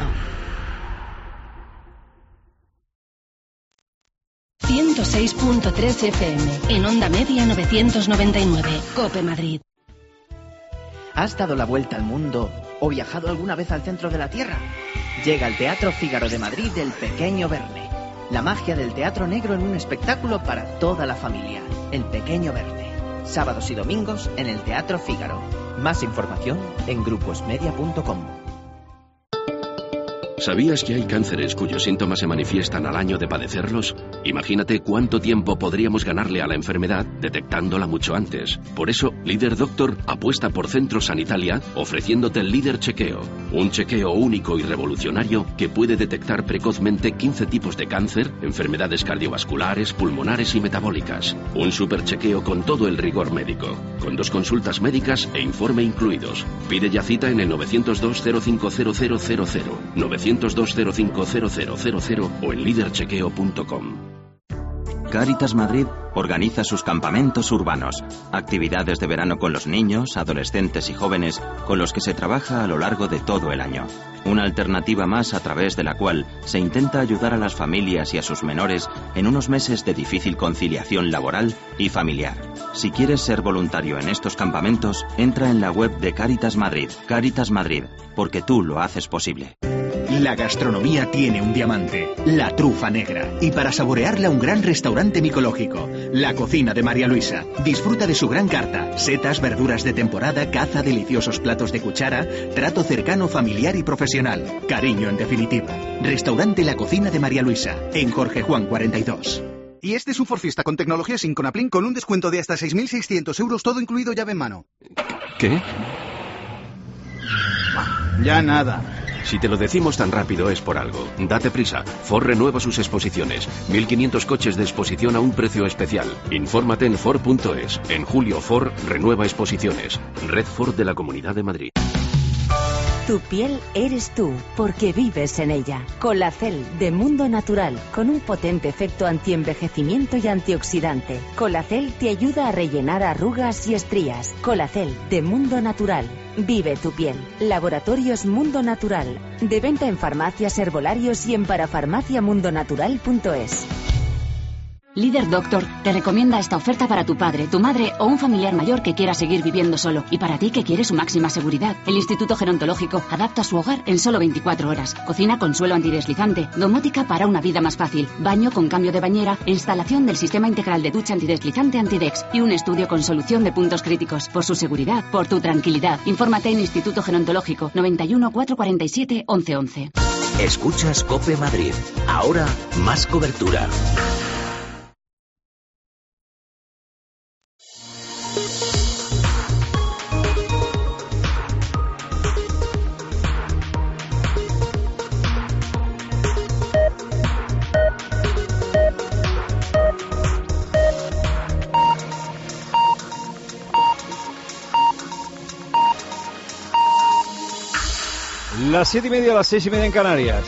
ciento seis punto tres F M. En onda media novecientos noventa y nueve. COPE Madrid. ¿Has dado la vuelta al mundo o viajado alguna vez al centro de la Tierra? Llega al Teatro Fígaro de Madrid El Pequeño Verne. La magia del teatro negro en un espectáculo para toda la familia. El Pequeño Verne. Sábados y domingos en el Teatro Fígaro. Más información en gruposmedia punto com. ¿Sabías que hay cánceres cuyos síntomas se manifiestan al año de padecerlos? Imagínate cuánto tiempo podríamos ganarle a la enfermedad detectándola mucho antes. Por eso, Líder Doctor apuesta por Centros Sanitalia ofreciéndote el Líder Chequeo. Un chequeo único y revolucionario que puede detectar precozmente quince tipos de cáncer, enfermedades cardiovasculares, pulmonares y metabólicas. Un superchequeo con todo el rigor médico, con dos consultas médicas e informe incluidos. Pide ya cita en el novecientos dos cero cinco cero cero cero cero, novecientos dos cero cinco cero cero cero cero o en líder chequeo punto com. Cáritas Madrid organiza sus campamentos urbanos, actividades de verano con los niños, adolescentes y jóvenes con los que se trabaja a lo largo de todo el año. Una alternativa más a través de la cual se intenta ayudar a las familias y a sus menores en unos meses de difícil conciliación laboral y familiar. Si quieres ser voluntario en estos campamentos, entra en la web de Cáritas Madrid, Cáritas Madrid, porque tú lo haces posible. La gastronomía tiene un diamante, la trufa negra, y para saborearla un gran restaurante micológico, la cocina de María Luisa. Disfruta de su gran carta, setas, verduras de temporada, caza, deliciosos platos de cuchara, trato cercano, familiar y profesional. Cariño en definitiva. Restaurante La Cocina de María Luisa, en Jorge Juan cuarenta y dos. Y este es un Ford Fiesta con tecnología Synconaplin con un descuento de hasta seis mil seiscientos euros, todo incluido llave en mano. ¿Qué? Ya nada. Si te lo decimos tan rápido es por algo. Date prisa. Ford renueva sus exposiciones. mil quinientos coches de exposición a un precio especial. Infórmate en Ford punto es. En julio Ford renueva exposiciones. Red Ford de la Comunidad de Madrid. Tu piel eres tú, porque vives en ella. Colacel de Mundo Natural, con un potente efecto antienvejecimiento y antioxidante. Colacel te ayuda a rellenar arrugas y estrías. Colacel de Mundo Natural. Vive tu piel. Laboratorios Mundo Natural. De venta en farmacias, herbolarios y en parafarmacia mundo natural punto es. Líder Doctor te recomienda esta oferta para tu padre, tu madre o un familiar mayor que quiera seguir viviendo solo. Y para ti que quieres su máxima seguridad. El Instituto Gerontológico adapta su hogar en solo veinticuatro horas. Cocina con suelo antideslizante. Domótica para una vida más fácil. Baño con cambio de bañera. Instalación del sistema integral de ducha antideslizante Antidex. Y un estudio con solución de puntos críticos. Por su seguridad, por tu tranquilidad. Infórmate en Instituto Gerontológico noventa y uno, cuatrocientos cuarenta y siete, once once. Escuchas COPE Madrid. Ahora más cobertura. Las siete y media, las seis y media en Canarias.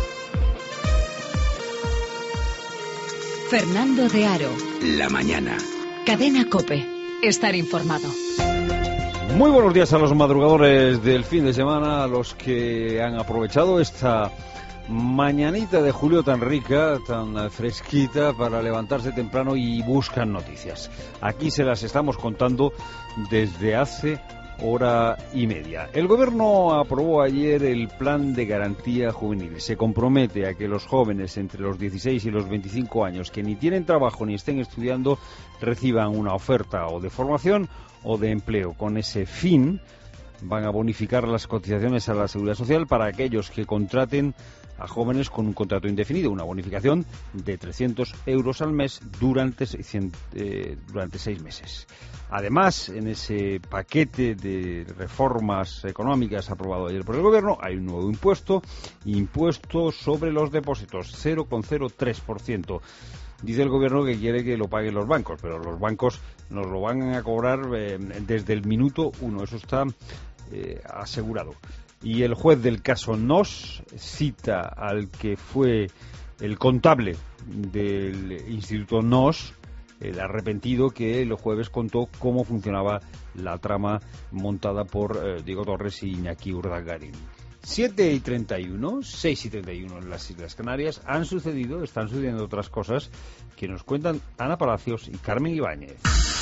Fernando de Aro. La mañana. Cadena COPE. Estar informado. Muy buenos días a los madrugadores del fin de semana, a los que han aprovechado esta mañanita de julio tan rica, tan fresquita, para levantarse temprano y buscan noticias. Aquí se las estamos contando desde hace hora y media. El Gobierno aprobó ayer el Plan de Garantía Juvenil. Se compromete a que los jóvenes entre los dieciséis y los veinticinco años que ni tienen trabajo ni estén estudiando reciban una oferta o de formación o de empleo. Con ese fin van a bonificar las cotizaciones a la Seguridad Social para aquellos que contraten a jóvenes con un contrato indefinido, una bonificación de trescientos euros al mes durante, seiscientos, eh, durante seis meses. Además, en ese paquete de reformas económicas aprobado ayer por el Gobierno, hay un nuevo impuesto, impuesto sobre los depósitos, cero coma cero tres por ciento. Dice el Gobierno que quiere que lo paguen los bancos, pero los bancos nos lo van a cobrar eh, desde el minuto uno, eso está eh, asegurado. Y el juez del caso Nos cita al que fue el contable del Instituto Nos, el arrepentido, que el jueves contó cómo funcionaba la trama montada por eh, Diego Torres y Iñaki Urdangarin. siete y treinta y uno, seis y treinta y uno en las Islas Canarias. Han sucedido, están sucediendo otras cosas que nos cuentan Ana Palacios y Carmen Ibáñez.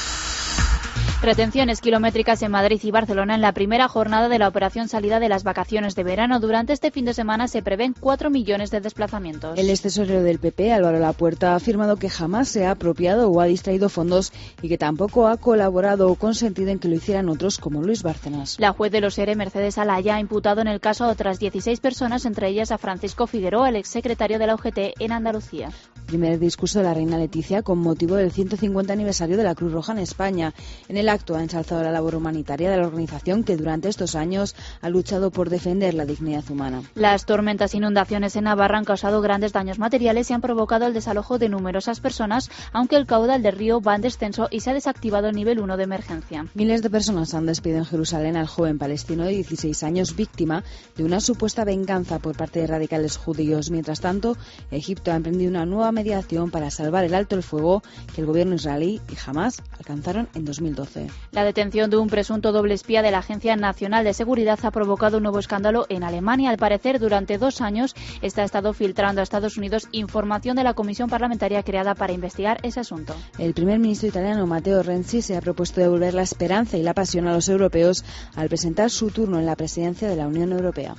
Retenciones kilométricas en Madrid y Barcelona en la primera jornada de la operación salida de las vacaciones de verano. Durante este fin de semana se prevén cuatro millones de desplazamientos. El extesorero del P P, Álvaro Lapuerta, ha afirmado que jamás se ha apropiado o ha distraído fondos y que tampoco ha colaborado o consentido en que lo hicieran otros como Luis Bárcenas. La juez de los E R E, Mercedes Alaya, ha imputado en el caso a otras dieciséis personas, entre ellas a Francisco Figueroa, el exsecretario de la U G T en Andalucía. Primer discurso de la reina Leticia con motivo del ciento cincuenta aniversario de la Cruz Roja en España. En el acto ha ensalzado la labor humanitaria de la organización que durante estos años ha luchado por defender la dignidad humana. Las tormentas e inundaciones en Navarra han causado grandes daños materiales y han provocado el desalojo de numerosas personas, aunque el caudal del río va en descenso y se ha desactivado el nivel uno de emergencia. Miles de personas han despedido en Jerusalén al joven palestino de dieciséis años víctima de una supuesta venganza por parte de radicales judíos. Mientras tanto, Egipto ha emprendido una nueva mediación para salvar el alto el fuego que el gobierno israelí y Hamás alcanzaron en dos mil doce. La detención de un presunto doble espía de la Agencia Nacional de Seguridad ha provocado un nuevo escándalo en Alemania. Al parecer, durante dos años, está ha estado filtrando a Estados Unidos información de la comisión parlamentaria creada para investigar ese asunto. El primer ministro italiano, Matteo Renzi, se ha propuesto devolver la esperanza y la pasión a los europeos al presentar su turno en la presidencia de la Unión Europea.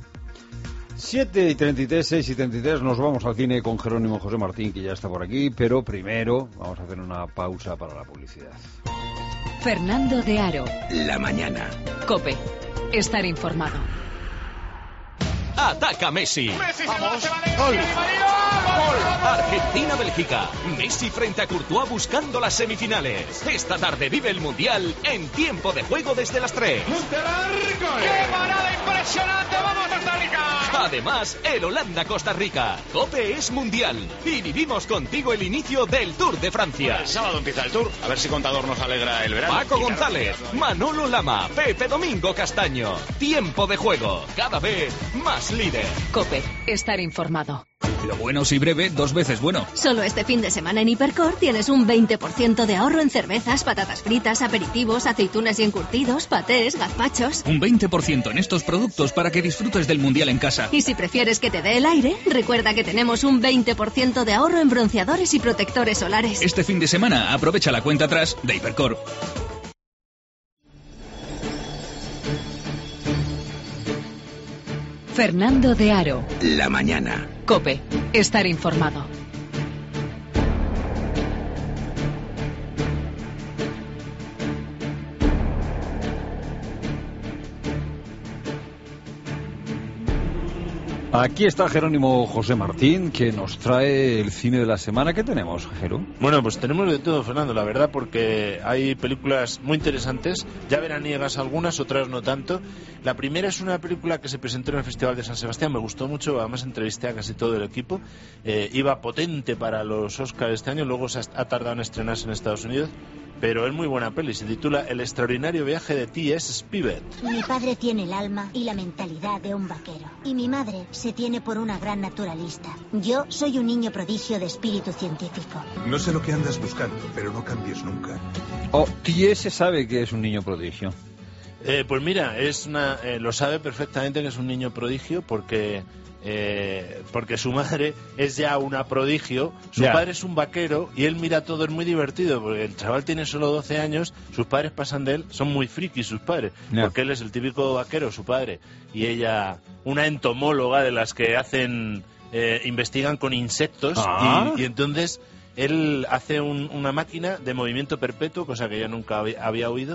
siete y treinta y tres, seis y treinta y tres, nos vamos al cine con Jerónimo José Martín, que ya está por aquí, pero primero vamos a hacer una pausa para la publicidad. Fernando de Aro. La mañana. COPE. Estar informado. Ataca Messi. Messi Vamos. Se va, se va, Gol. Gol. Argentina-Bélgica. Messi frente a Courtois buscando las semifinales. Esta tarde vive el Mundial en Tiempo de Juego desde las tres. ¡Qué parada impresionante! ¡Impresionante! ¡Vamos, Costa Rica! Además, el Holanda-Costa Rica. COPE es mundial. Y vivimos contigo el inicio del Tour de Francia. El sábado empieza el Tour. A ver si Contador nos alegra el verano. Paco González, Manolo Lama, Pepe Domingo Castaño. Tiempo de juego. Cada vez más líder. COPE. Estar informado. Lo bueno si breve, dos veces bueno. Solo este fin de semana en Hipercor tienes un veinte por ciento de ahorro en cervezas, patatas fritas, aperitivos, aceitunas y encurtidos, patés, gazpachos. Un veinte por ciento en estos productos para que disfrutes del Mundial en casa. Y si prefieres que te dé el aire, recuerda que tenemos un veinte por ciento de ahorro en bronceadores y protectores solares. Este fin de semana aprovecha la cuenta atrás de Hipercor. Fernando de Aro. La mañana. COPE. Estar informado. Aquí está Jerónimo José Martín, que nos trae el cine de la semana. ¿Qué tenemos, Jero? Bueno, pues tenemos de todo, Fernando, la verdad, porque hay películas muy interesantes, ya veraniegas algunas, otras no tanto. La primera es una película que se presentó en el Festival de San Sebastián, me gustó mucho, además entrevisté a casi todo el equipo. Eh, iba potente para los Oscars este año, luego se ha, ha tardado en estrenarse en Estados Unidos. Pero es muy buena peli, se titula El extraordinario viaje de T S Spivet. Mi padre tiene el alma y la mentalidad de un vaquero. Y mi madre se tiene por una gran naturalista. Yo soy un niño prodigio de espíritu científico. No sé lo que andas buscando, pero no cambies nunca. Oh, T S sabe que es un niño prodigio. Eh, pues mira, es una, eh, lo sabe perfectamente que es un niño prodigio porque... Eh, porque su madre es ya una prodigio, su ya. padre es un vaquero y él mira todo, es muy divertido porque el chaval tiene solo doce años, sus padres pasan de él, son muy frikis sus padres, ya. porque él es el típico vaquero, su padre, y ella una entomóloga de las que hacen, eh, investigan con insectos ah. y, y entonces él hace un, una máquina de movimiento perpetuo, cosa que ella nunca había, había oído,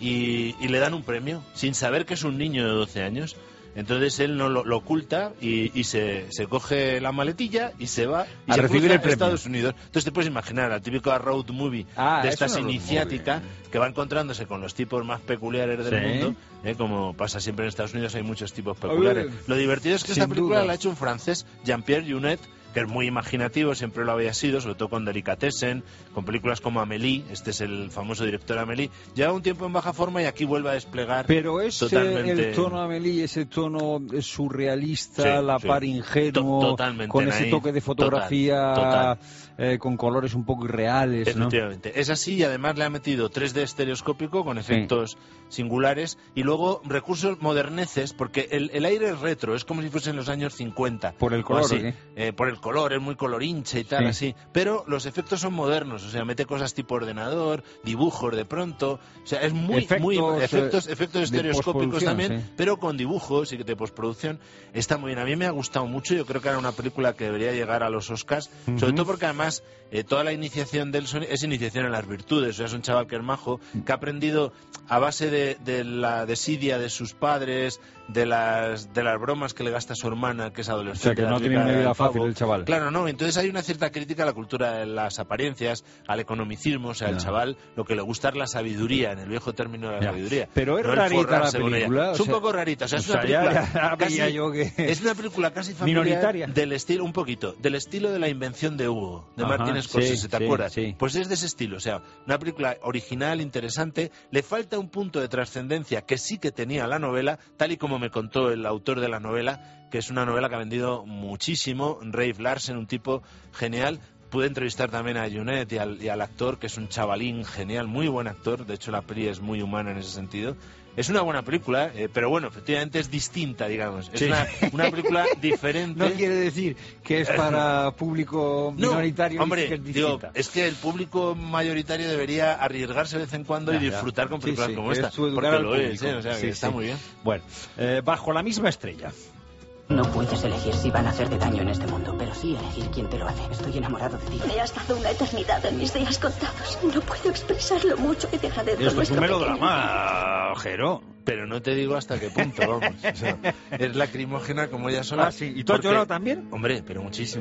y, y le dan un premio, sin saber que es un niño de doce años. Entonces él no lo, lo oculta y, y se, se coge la maletilla y se va y a se recibir cruza el premio. a Estados Unidos. Entonces te puedes imaginar la típica road movie ah, de estas no iniciática que va encontrándose con los tipos más peculiares del sí. mundo, ¿eh? Como pasa siempre en Estados Unidos, hay muchos tipos peculiares. Oye, lo divertido es que esta película duda. la ha hecho un francés, Jean-Pierre Jeunet, que es muy imaginativo, siempre lo había sido, sobre todo con Delicatessen, con películas como Amélie, este es el famoso director Amélie, lleva un tiempo en baja forma y aquí vuelve a desplegar. Pero es totalmente... el tono Amélie, ese tono surrealista, sí, a la sí. par ingenuo, To totalmente con ese naif, toque de fotografía, total, total. Eh, con colores un poco irreales, Efectivamente, ¿no? es así y además le ha metido tres D estereoscópico con efectos sí. singulares y luego recursos moderneces, porque el, el aire es retro, es como si fuese en los años cincuenta. Por el color, así, eh, por el color, es muy colorinche y tal, sí. así. Pero los efectos son modernos, o sea, mete cosas tipo ordenador, dibujos de pronto, o sea, es muy, efectos, muy efectos, eh, efectos estereoscópicos también, sí. pero con dibujos y de postproducción. Está muy bien, a mí me ha gustado mucho, yo creo que era una película que debería llegar a los Oscars, uh-huh. sobre todo porque además eh, toda la iniciación del sonido es iniciación en las virtudes, o sea, es un chaval que es majo, que ha aprendido a base de, de la desidia de sus padres, de las de las bromas que le gasta su hermana, que es adolescente. O sea, que no tiene una vida fácil el chaval. Claro, no, entonces hay una cierta crítica a la cultura de las apariencias, al economicismo, o sea, no. el chaval lo que le gusta es la sabiduría, en el viejo término de la ya. sabiduría. Pero es no rarita la película. Es un sea, poco rarita, o sea, o es una sea, película ya, ya casi, yo que... es una película casi familiar minoritaria. Del estilo, un poquito, del estilo de La invención de Hugo, de Ajá, Martin Scorsese, sí, ¿te sí, acuerdas? Sí. Pues es de ese estilo, o sea, una película original, interesante, le falta un punto de trascendencia que sí que tenía la novela, tal y como me contó el autor de la novela, que es una novela que ha vendido muchísimo, Rafe Larsen, un tipo genial. Pude entrevistar también a Jeunet y al, y al actor, que es un chavalín genial, muy buen actor, de hecho la peli es muy humana en ese sentido. Es una buena película, eh, pero bueno, efectivamente es distinta, digamos. Es sí. una, una película diferente. No quiere decir que es para público minoritario. No, hombre, que es, digo, es que el público mayoritario debería arriesgarse de vez en cuando ya, y disfrutar ya. con películas sí, sí, como esta. Porque lo es, ¿eh? O sea, que sí, está sí. muy bien. Bueno, eh, bajo la misma estrella. No puedes elegir si van a hacerte daño en este mundo, pero sí elegir quién te lo hace. Estoy enamorado de ti. Me has dado una eternidad en mis días contados. No puedo expresar lo mucho que te agradezco. Esto es un melodrama, Jero. Pero no te digo hasta qué punto, vamos. O sea, es lacrimógena como ella sola. Ah, sí. ¿Y tú has llorado también? Hombre, pero muchísimo.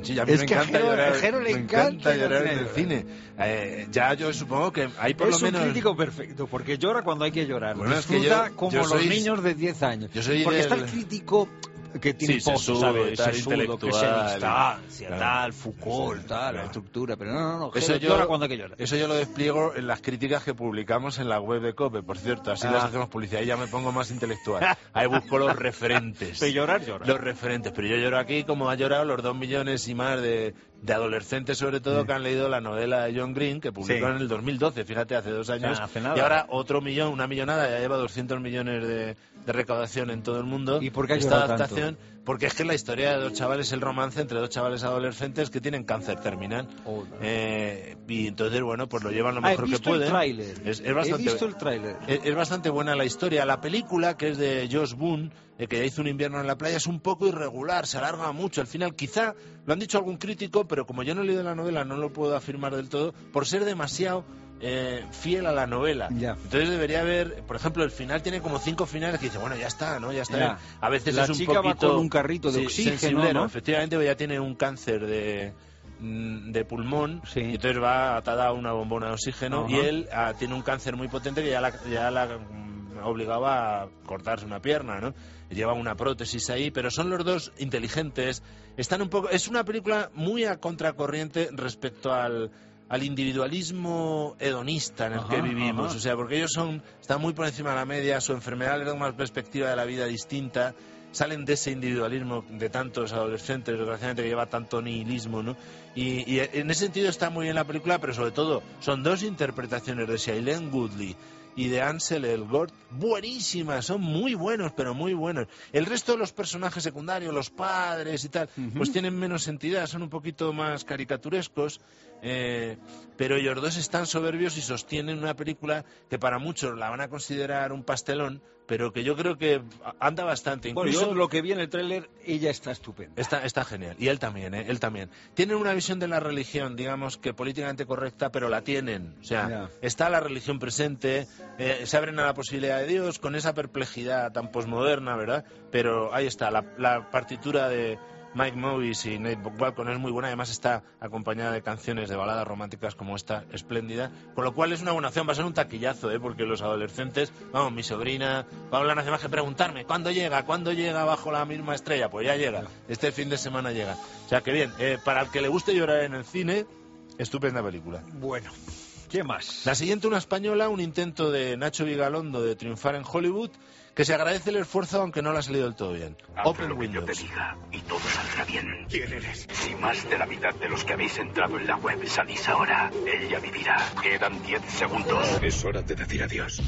Sí, a mí es me que encanta a Jero, llorar, a Jero le me encanta, encanta llorar en el cine. cine. Eh, ya yo supongo que hay por es lo menos... un crítico perfecto, porque llora cuando hay que llorar. Bueno, es que Disfruta yo- como yo los soy- niños de diez años. yo soy porque del- está el crítico que tiene Sí, pozo, sesudo, ¿sabes? tal, Sesudo, que se intelectual, distancia, claro. tal, Foucault, tal, la estructura. Pero no, no, no, Eso Jero yo, llora cuando hay que llorar. eso yo lo despliego en las críticas que publicamos en la web de COPE, por cierto, así Ah. las hacemos publicidad. Ahí ya me pongo más intelectual. Ahí busco los referentes. Pero llorar, llora. Los referentes. Pero yo lloro aquí como ha llorado los dos millones y más de, de adolescentes, sobre todo, Sí. que han leído la novela de John Green, que publicó Sí. en el dos mil doce, fíjate, hace dos años. Ah, hace nada. Y ahora otro millón, una millonada, ya lleva doscientos millones de, de recaudación en todo el mundo. ¿Y por qué ha esta llorado adaptación? Porque es que la historia de dos chavales, el romance entre dos chavales adolescentes que tienen cáncer terminal. Oh, Eh, y entonces, bueno, pues lo llevan lo Ah, he mejor que visto el pueden. tráiler. Es, es bastante, He visto el tráiler. es, es bastante buena la historia. La película, que es de Josh Boone, eh, que ya hizo Un invierno en la playa, es un poco irregular, se alarga mucho. Al final, quizá, lo han dicho algún crítico, pero como yo no he leído la novela, no lo puedo afirmar del todo, por ser demasiado eh, fiel a la novela. Ya. Entonces debería haber, por ejemplo, el final tiene como cinco finales que dice, bueno, ya está, ¿no? Ya está. Ya. bien. A veces La es un chica va poquito... con un carrito de sí, oxígeno, sensiblero. ¿no? Efectivamente, ya tiene un cáncer de mm, de pulmón, Sí. y entonces va atada a una bombona de oxígeno. Ajá. Y él ah, tiene un cáncer muy potente que ya la, ya la mm, obligaba a cortarse una pierna, ¿no? Lleva una prótesis ahí, pero son los dos inteligentes. Están un poco, es una película muy a contracorriente respecto al al individualismo hedonista en el Ajá, que vivimos, ajá. o sea, porque ellos son están muy por encima de la media, su enfermedad les da una perspectiva de la vida distinta, salen de ese individualismo de tantos adolescentes, desgraciadamente, que lleva tanto nihilismo, ¿no? Y, y en ese sentido está muy bien la película, pero sobre todo son dos interpretaciones de Shailene Woodley y de Ansel Elgort buenísimas, son muy buenos, pero muy buenos. El resto de los personajes secundarios, los padres y tal, Ujú. pues tienen menos entidad, son un poquito más caricaturescos, eh, pero ellos dos están soberbios y sostienen una película que para muchos la van a considerar un pastelón, pero que yo creo que anda bastante. Bueno, Incluso yo lo que vi en el tráiler, ella está estupenda. Está, está genial. Y él también, ¿eh? Él también. Tienen una visión de la religión, digamos, que políticamente correcta, pero la tienen. O sea, Ya. está la religión presente, eh, se abren a la posibilidad de Dios con esa perplejidad tan posmoderna, ¿verdad? Pero ahí está, la, la partitura de Mike Movis y Nate Bockwalcon es muy buena, además está acompañada de canciones de baladas románticas como esta, espléndida, con lo cual es una buena opción, va a ser un taquillazo, ¿eh? Porque los adolescentes, vamos, mi sobrina Paula no hace más que preguntarme, ¿cuándo llega? ¿Cuándo llega bajo la misma estrella? Pues ya llega, este fin de semana llega. O sea que bien, eh, para el que le guste llorar en el cine, estupenda película. Bueno, ¿qué más? La siguiente, una española, un intento de Nacho Vigalondo de triunfar en Hollywood, que se agradece el esfuerzo aunque no le ha salido del todo bien. Haz Open lo que yo Windows. te diga y todo saldrá bien. ¿Quién eres? Si más de la mitad de los que habéis entrado en la web salís ahora, ella vivirá. Quedan diez segundos. Es hora de decir adiós.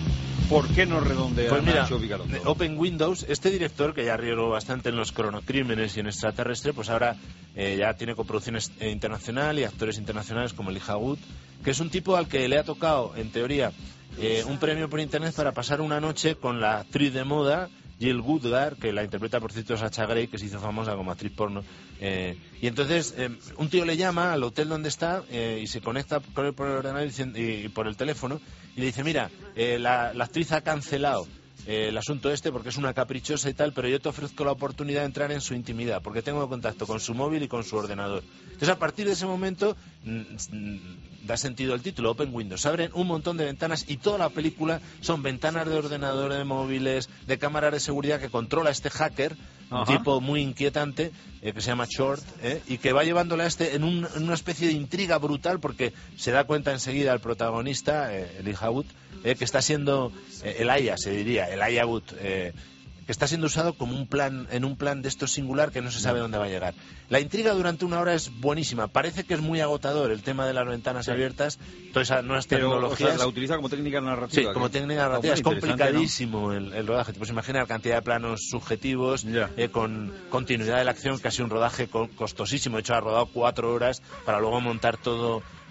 ¿Por qué no redondea Pues mira, Nacho Vigalondo? Open Windows, este director que ya riesgó bastante en los cronocrímenes y en Extraterrestre, pues ahora eh, ya tiene coproducciones eh, internacional y actores internacionales como Elijah Wood, que es un tipo al que le ha tocado, en teoría, eh, un premio por internet para pasar una noche con la actriz de moda Jill Woodgar, que la interpreta por cierto Sacha Grey, que se hizo famosa como actriz porno. Eh, y entonces eh, un tío le llama al hotel donde está eh, y se conecta con él por el ordenador y, y por el teléfono y le dice, mira, eh, la, la actriz ha cancelado eh, el asunto este porque es una caprichosa y tal, pero yo te ofrezco la oportunidad de entrar en su intimidad porque tengo contacto con su móvil y con su ordenador. Entonces a partir de ese momento mm, mm, da sentido el título, Open Windows. Se abren un montón de ventanas y toda la película son ventanas de ordenador, de móviles, de cámaras de seguridad que controla este hacker, un Ajá. tipo muy inquietante eh, que se llama Short, eh, y que va llevándole a este en, un- en una especie de intriga brutal porque se da cuenta enseguida el protagonista, eh, Elijah Wood, eh, que está siendo eh, el Aya, se diría, el Aya Wood, eh, que está siendo usado como un plan, en un plan de esto singular que no se sabe dónde va a llegar. La intriga durante una hora es buenísima. Parece que es muy agotador el tema de las ventanas Sí. abiertas, todas esas nuevas Pero, o tecnologías. sea, la utiliza como técnica Sí, narrativa. como que- técnica narrativa es muy interesante, complicadísimo el, el rodaje. Pues imagina la cantidad de planos subjetivos, eh, con continuidad de la acción, casi un rodaje co- costosísimo. De hecho, ha rodado cuatro horas para luego montar todo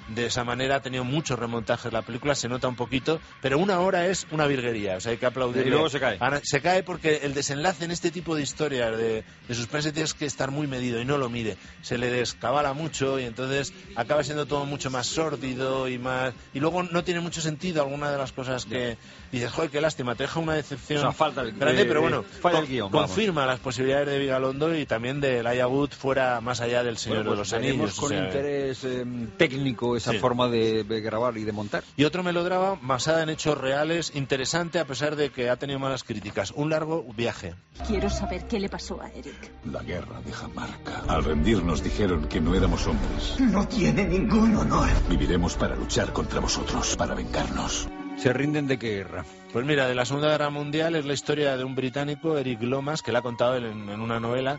de esa manera. Ha tenido muchos remontajes la película, se nota un poquito, pero una hora es una virguería, o sea, hay que aplaudir. Y luego se cae. Se cae porque el desenlace en este tipo de historias de, de suspense tienes que estar muy medido y no lo mide. Se le descabala mucho y entonces acaba siendo todo mucho más sórdido y más... Y luego no tiene mucho sentido alguna de las cosas que dices, joder, qué lástima, te deja una decepción o sea, falta el, grande, eh, pero bueno, falla el guión, confirma vamos. Las posibilidades de Vigalondo y también de Elijah Wood fuera más allá del Señor bueno, pues de los Anillos. con o sea, interés eh, técnico esa sí. forma de, de grabar y de montar. Y otro melodrama basada en hechos reales, interesante a pesar de que ha tenido malas críticas. Un largo viaje. Quiero saber qué le pasó a Eric. La guerra deja marca. Al rendirnos dijeron que no éramos hombres. No tiene ningún honor. Viviremos para luchar contra vosotros, para vengarnos. ¿Se rinden de qué guerra? Pues mira, de la Segunda Guerra Mundial es la historia de un británico, Eric Lomas, que la ha contado él en, en una novela,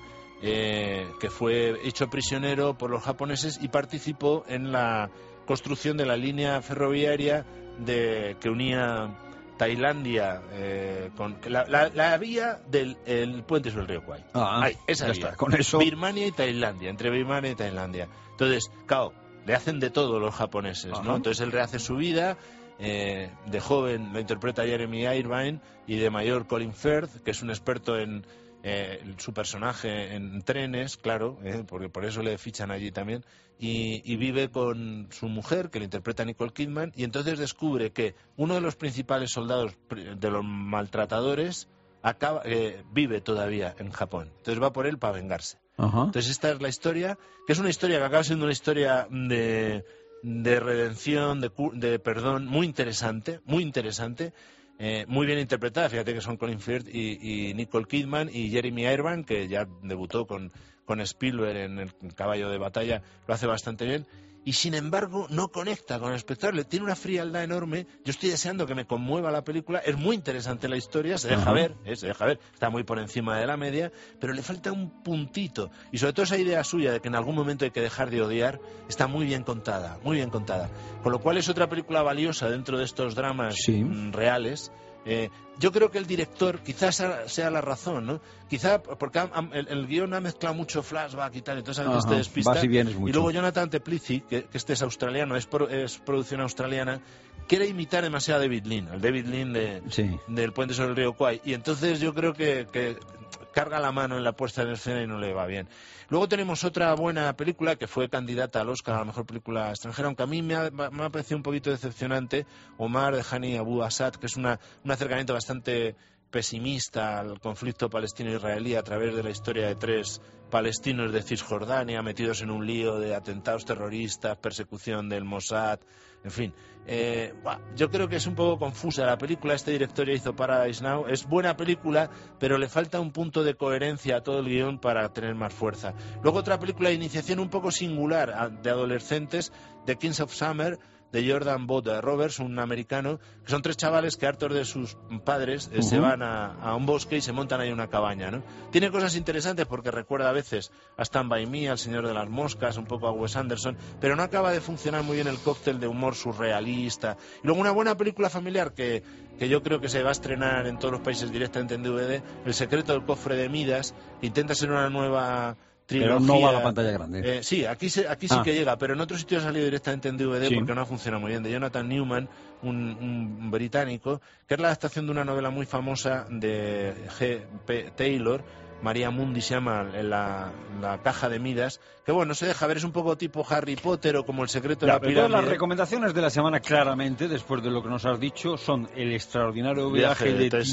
eh, que fue hecho prisionero por los japoneses y participó en la construcción de la línea ferroviaria de, que unía Tailandia eh, con la, la, la vía del el puente sobre el río Kwai. Ah, Ahí, esa ya vía. Está, con eso... Birmania y Tailandia, entre Birmania y Tailandia. Entonces, claro, le hacen de todo los japoneses, Ajá. ¿no? Entonces él rehace su vida. Eh, de joven lo interpreta Jeremy Irvine y de mayor Colin Firth, que es un experto en eh, su personaje en trenes, claro, eh, porque por eso le fichan allí también, y, y vive con su mujer, que le interpreta Nicole Kidman, y entonces descubre que uno de los principales soldados de los maltratadores acaba, eh, vive todavía en Japón, entonces va por él para vengarse. Ajá. Entonces esta es la historia, que es una historia que acaba siendo una historia de... de redención, de, de perdón, muy interesante, muy interesante, eh, muy bien interpretada. Fíjate que son Colin Firth y, y Nicole Kidman y Jeremy Irvine, que ya debutó con, con Spielberg en El caballo de batalla, lo hace bastante bien. Y sin embargo no conecta con el espectador, le tiene una frialdad enorme. Yo estoy deseando que me conmueva la película, es muy interesante la historia, se deja Ajá. ver, eh, se deja ver, está muy por encima de la media, pero le falta un puntito. Y sobre todo esa idea suya de que en algún momento hay que dejar de odiar, está muy bien contada, muy bien contada. Con lo cual es otra película valiosa dentro de estos dramas sí. mm, reales. Eh, yo creo que el director quizás sea la razón, ¿no? Quizá porque el, el guión ha mezclado mucho flashback y tal, entonces a veces Ajá, te despista. vas y vienes mucho. Y luego Jonathan Teplici, que, que este es australiano, es, pro, es producción australiana, quiere imitar demasiado a David Lean, el David Lean de, sí. del Puente sobre el río Kwai, y entonces yo creo que, que carga la mano en la puesta en escena y no le va bien. Luego tenemos otra buena película que fue candidata al Oscar a la mejor película extranjera, aunque a mí me ha, me ha parecido un poquito decepcionante, Omar de Hani Abu Assad, que es una, un acercamiento bastante pesimista al conflicto palestino-israelí a través de la historia de tres palestinos de Cisjordania metidos en un lío de atentados terroristas, persecución del Mossad, en fin. Eh, bah, yo creo que es un poco confusa la película. Este director ya hizo Paradise Now. Es buena película, pero le falta un punto de coherencia a todo el guión para tener más fuerza. Luego otra película de iniciación un poco singular de adolescentes, The Kings of Summer, de Jordan Bode Roberts, un americano, que son tres chavales que hartos de sus padres eh, uh-huh. se van a, a un bosque y se montan ahí una cabaña, ¿no? Tiene cosas interesantes porque recuerda a veces a Stand By Me, al Señor de las Moscas, un poco a Wes Anderson, pero no acaba de funcionar muy bien el cóctel de humor surrealista. Y luego una buena película familiar que, que yo creo que se va a estrenar en todos los países directamente en D V D, El secreto del cofre de Midas, que intenta ser una nueva... trilogía. Pero no va a la pantalla grande. Eh, sí, aquí, se, aquí sí ah. que llega, pero en otros sitios ha salido directamente en D V D sí. porque no ha funcionado muy bien. De Jonathan Newman, un, un británico, que es la adaptación de una novela muy famosa de G P Taylor, María Mundi se llama, la, la caja de Midas, que bueno, se deja ver, es un poco tipo Harry Potter o como El secreto ya, de la pirámide. Las recomendaciones de la semana, claramente, después de lo que nos has dicho, son El extraordinario viaje, viaje de T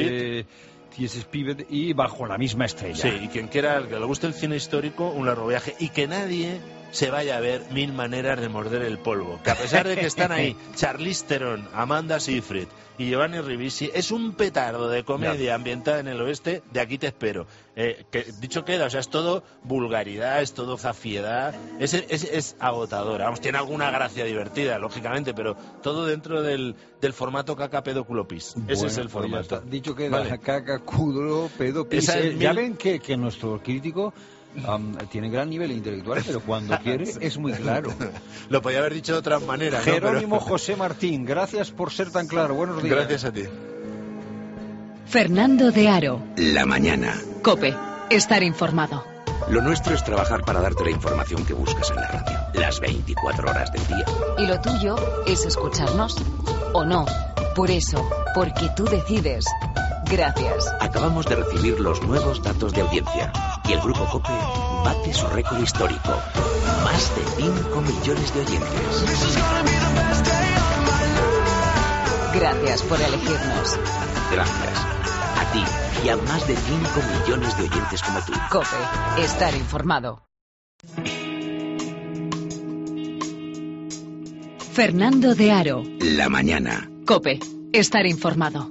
S T S Spivet y Bajo la misma estrella. Sí, y quien quiera, que le guste el cine histórico, un largo viaje, y que nadie se vaya a ver Mil maneras de morder el polvo, que a pesar de que están ahí Charlize Theron, Amanda Seyfried y Giovanni Ribisi, es un petardo de comedia ya. ambientada en el oeste, de Aquí te espero. Eh, que dicho queda, o sea, es todo vulgaridad, es todo zafiedad, es, es, es agotadora. Vamos, tiene alguna gracia divertida, lógicamente, pero todo dentro del, del formato caca pedo culo pis. Ese bueno, es el formato. Pues dicho queda, vale. caca culo pedo pis. Eh, ya ven que, que nuestro crítico Um, tiene gran nivel intelectual, pero cuando quiere es muy claro. Lo podía haber dicho de otra manera, ¿no? Jerónimo pero... José Martín, gracias por ser tan claro. Buenos días. Gracias a ti. Fernando de Aro. La mañana. COPE. Estar informado. Lo nuestro es trabajar para darte la información que buscas en la radio. las veinticuatro horas del día. Y lo tuyo es escucharnos o no. Por eso, porque tú decides. Gracias. Acabamos de recibir los nuevos datos de audiencia y el Grupo COPE bate su récord histórico. Más de cinco millones de oyentes. Gracias por elegirnos. Gracias. A ti y a más de cinco millones de oyentes como tú. COPE. Estar informado. Fernando de Aro. La mañana. COPE. Estar informado.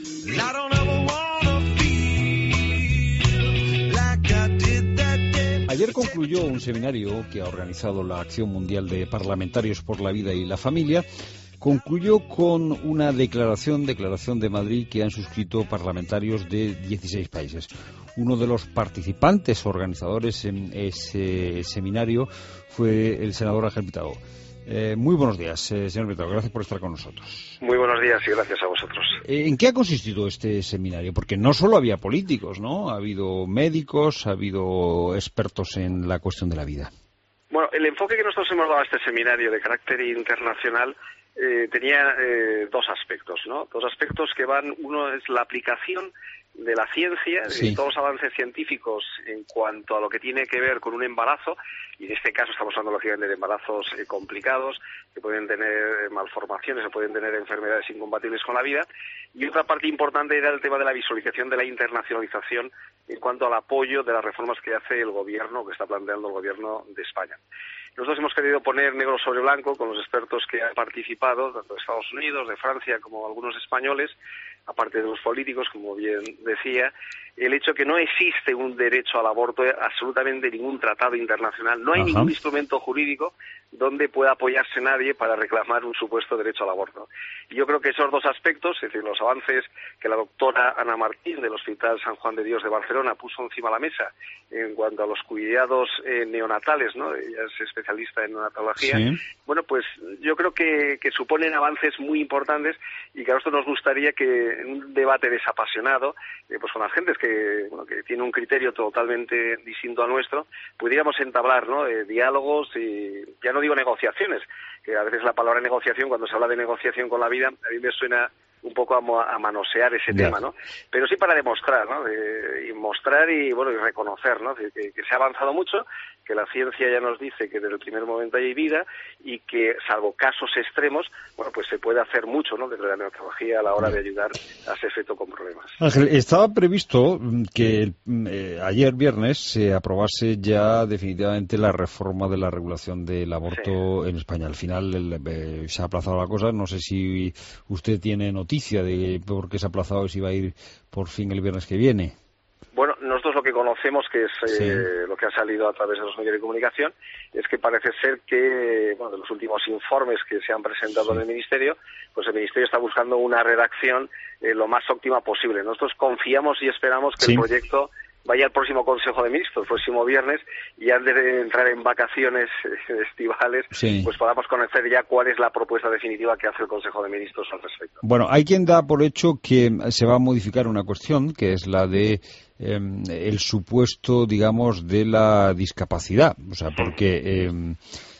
Ayer concluyó un seminario que ha organizado la Acción Mundial de Parlamentarios por la Vida y la Familia. Concluyó con una declaración, declaración de Madrid, que han suscrito parlamentarios de dieciséis países. Uno de los participantes organizadores en ese seminario fue el senador Ángel Pitao. Eh, muy buenos días, eh, señor Pitao, gracias por estar con nosotros. Muy buenos días y gracias a vosotros. Eh, ¿En qué ha consistido este seminario? Porque no solo había políticos, ¿no? Ha habido médicos, ha habido expertos en la cuestión de la vida. Bueno, el enfoque que nosotros hemos dado a este seminario de carácter internacional eh, tenía eh, dos aspectos, ¿no? Dos aspectos que van, uno es la aplicación de la ciencia, sí. de todos los avances científicos en cuanto a lo que tiene que ver con un embarazo, y en este caso estamos hablando lógicamente de embarazos eh, complicados, que pueden tener malformaciones o pueden tener enfermedades incompatibles con la vida, y otra parte importante era el tema de la visualización de la internacionalización en cuanto al apoyo de las reformas que hace el gobierno, que está planteando el gobierno de España. Nosotros hemos querido poner negro sobre blanco con los expertos que han participado, tanto de Estados Unidos, de Francia, como algunos españoles, aparte de los políticos, como bien decía, el hecho que no existe un derecho al aborto, absolutamente ningún tratado internacional, no hay Ajá. ningún instrumento jurídico donde pueda apoyarse nadie para reclamar un supuesto derecho al aborto. Y yo creo que esos dos aspectos, es decir, los avances que la doctora Ana Martín del Hospital San Juan de Dios de Barcelona puso encima de la mesa en cuanto a los cuidados eh, neonatales, ¿no? Ella es especialista en neonatología. Sí. Bueno, pues yo creo que, que suponen avances muy importantes y que a nosotros nos gustaría que en un debate desapasionado, eh, pues con las gentes que, bueno, que tienen un criterio totalmente distinto al nuestro, pudiéramos entablar, ¿no? Eh, diálogos y ya no digo negociaciones, que a veces la palabra negociación, cuando se habla de negociación con la vida, a mí me suena un poco a, a manosear ese yeah. tema, ¿no? Pero sí para demostrar, ¿no? Eh, y mostrar y, bueno, y reconocer, ¿no? Que, que se ha avanzado mucho, que la ciencia ya nos dice que desde el primer momento hay vida y que, salvo casos extremos, bueno, pues se puede hacer mucho, ¿no? Desde la neonatología a la hora de ayudar a ese feto con problemas. Ángel, estaba previsto que eh, ayer viernes se aprobase ya definitivamente la reforma de la regulación del aborto sí. en España. Al final el, eh, se ha aplazado la cosa. No sé si usted tiene noticia de por qué se ha aplazado y si va a ir por fin el viernes que viene. Bueno, nosotros lo que conocemos, que es sí. eh, lo que ha salido a través de los medios de comunicación, es que parece ser que, bueno, de los últimos informes que se han presentado sí. en el Ministerio, pues el Ministerio está buscando una redacción eh, lo más óptima posible. Nosotros confiamos y esperamos que sí. el proyecto vaya al próximo Consejo de Ministros, el próximo viernes, y antes de entrar en vacaciones estivales, sí. pues podamos conocer ya cuál es la propuesta definitiva que hace el Consejo de Ministros al respecto. Bueno, hay quien da por hecho que se va a modificar una cuestión, que es la de eh, el supuesto, digamos, de la discapacidad. O sea, porque... Eh,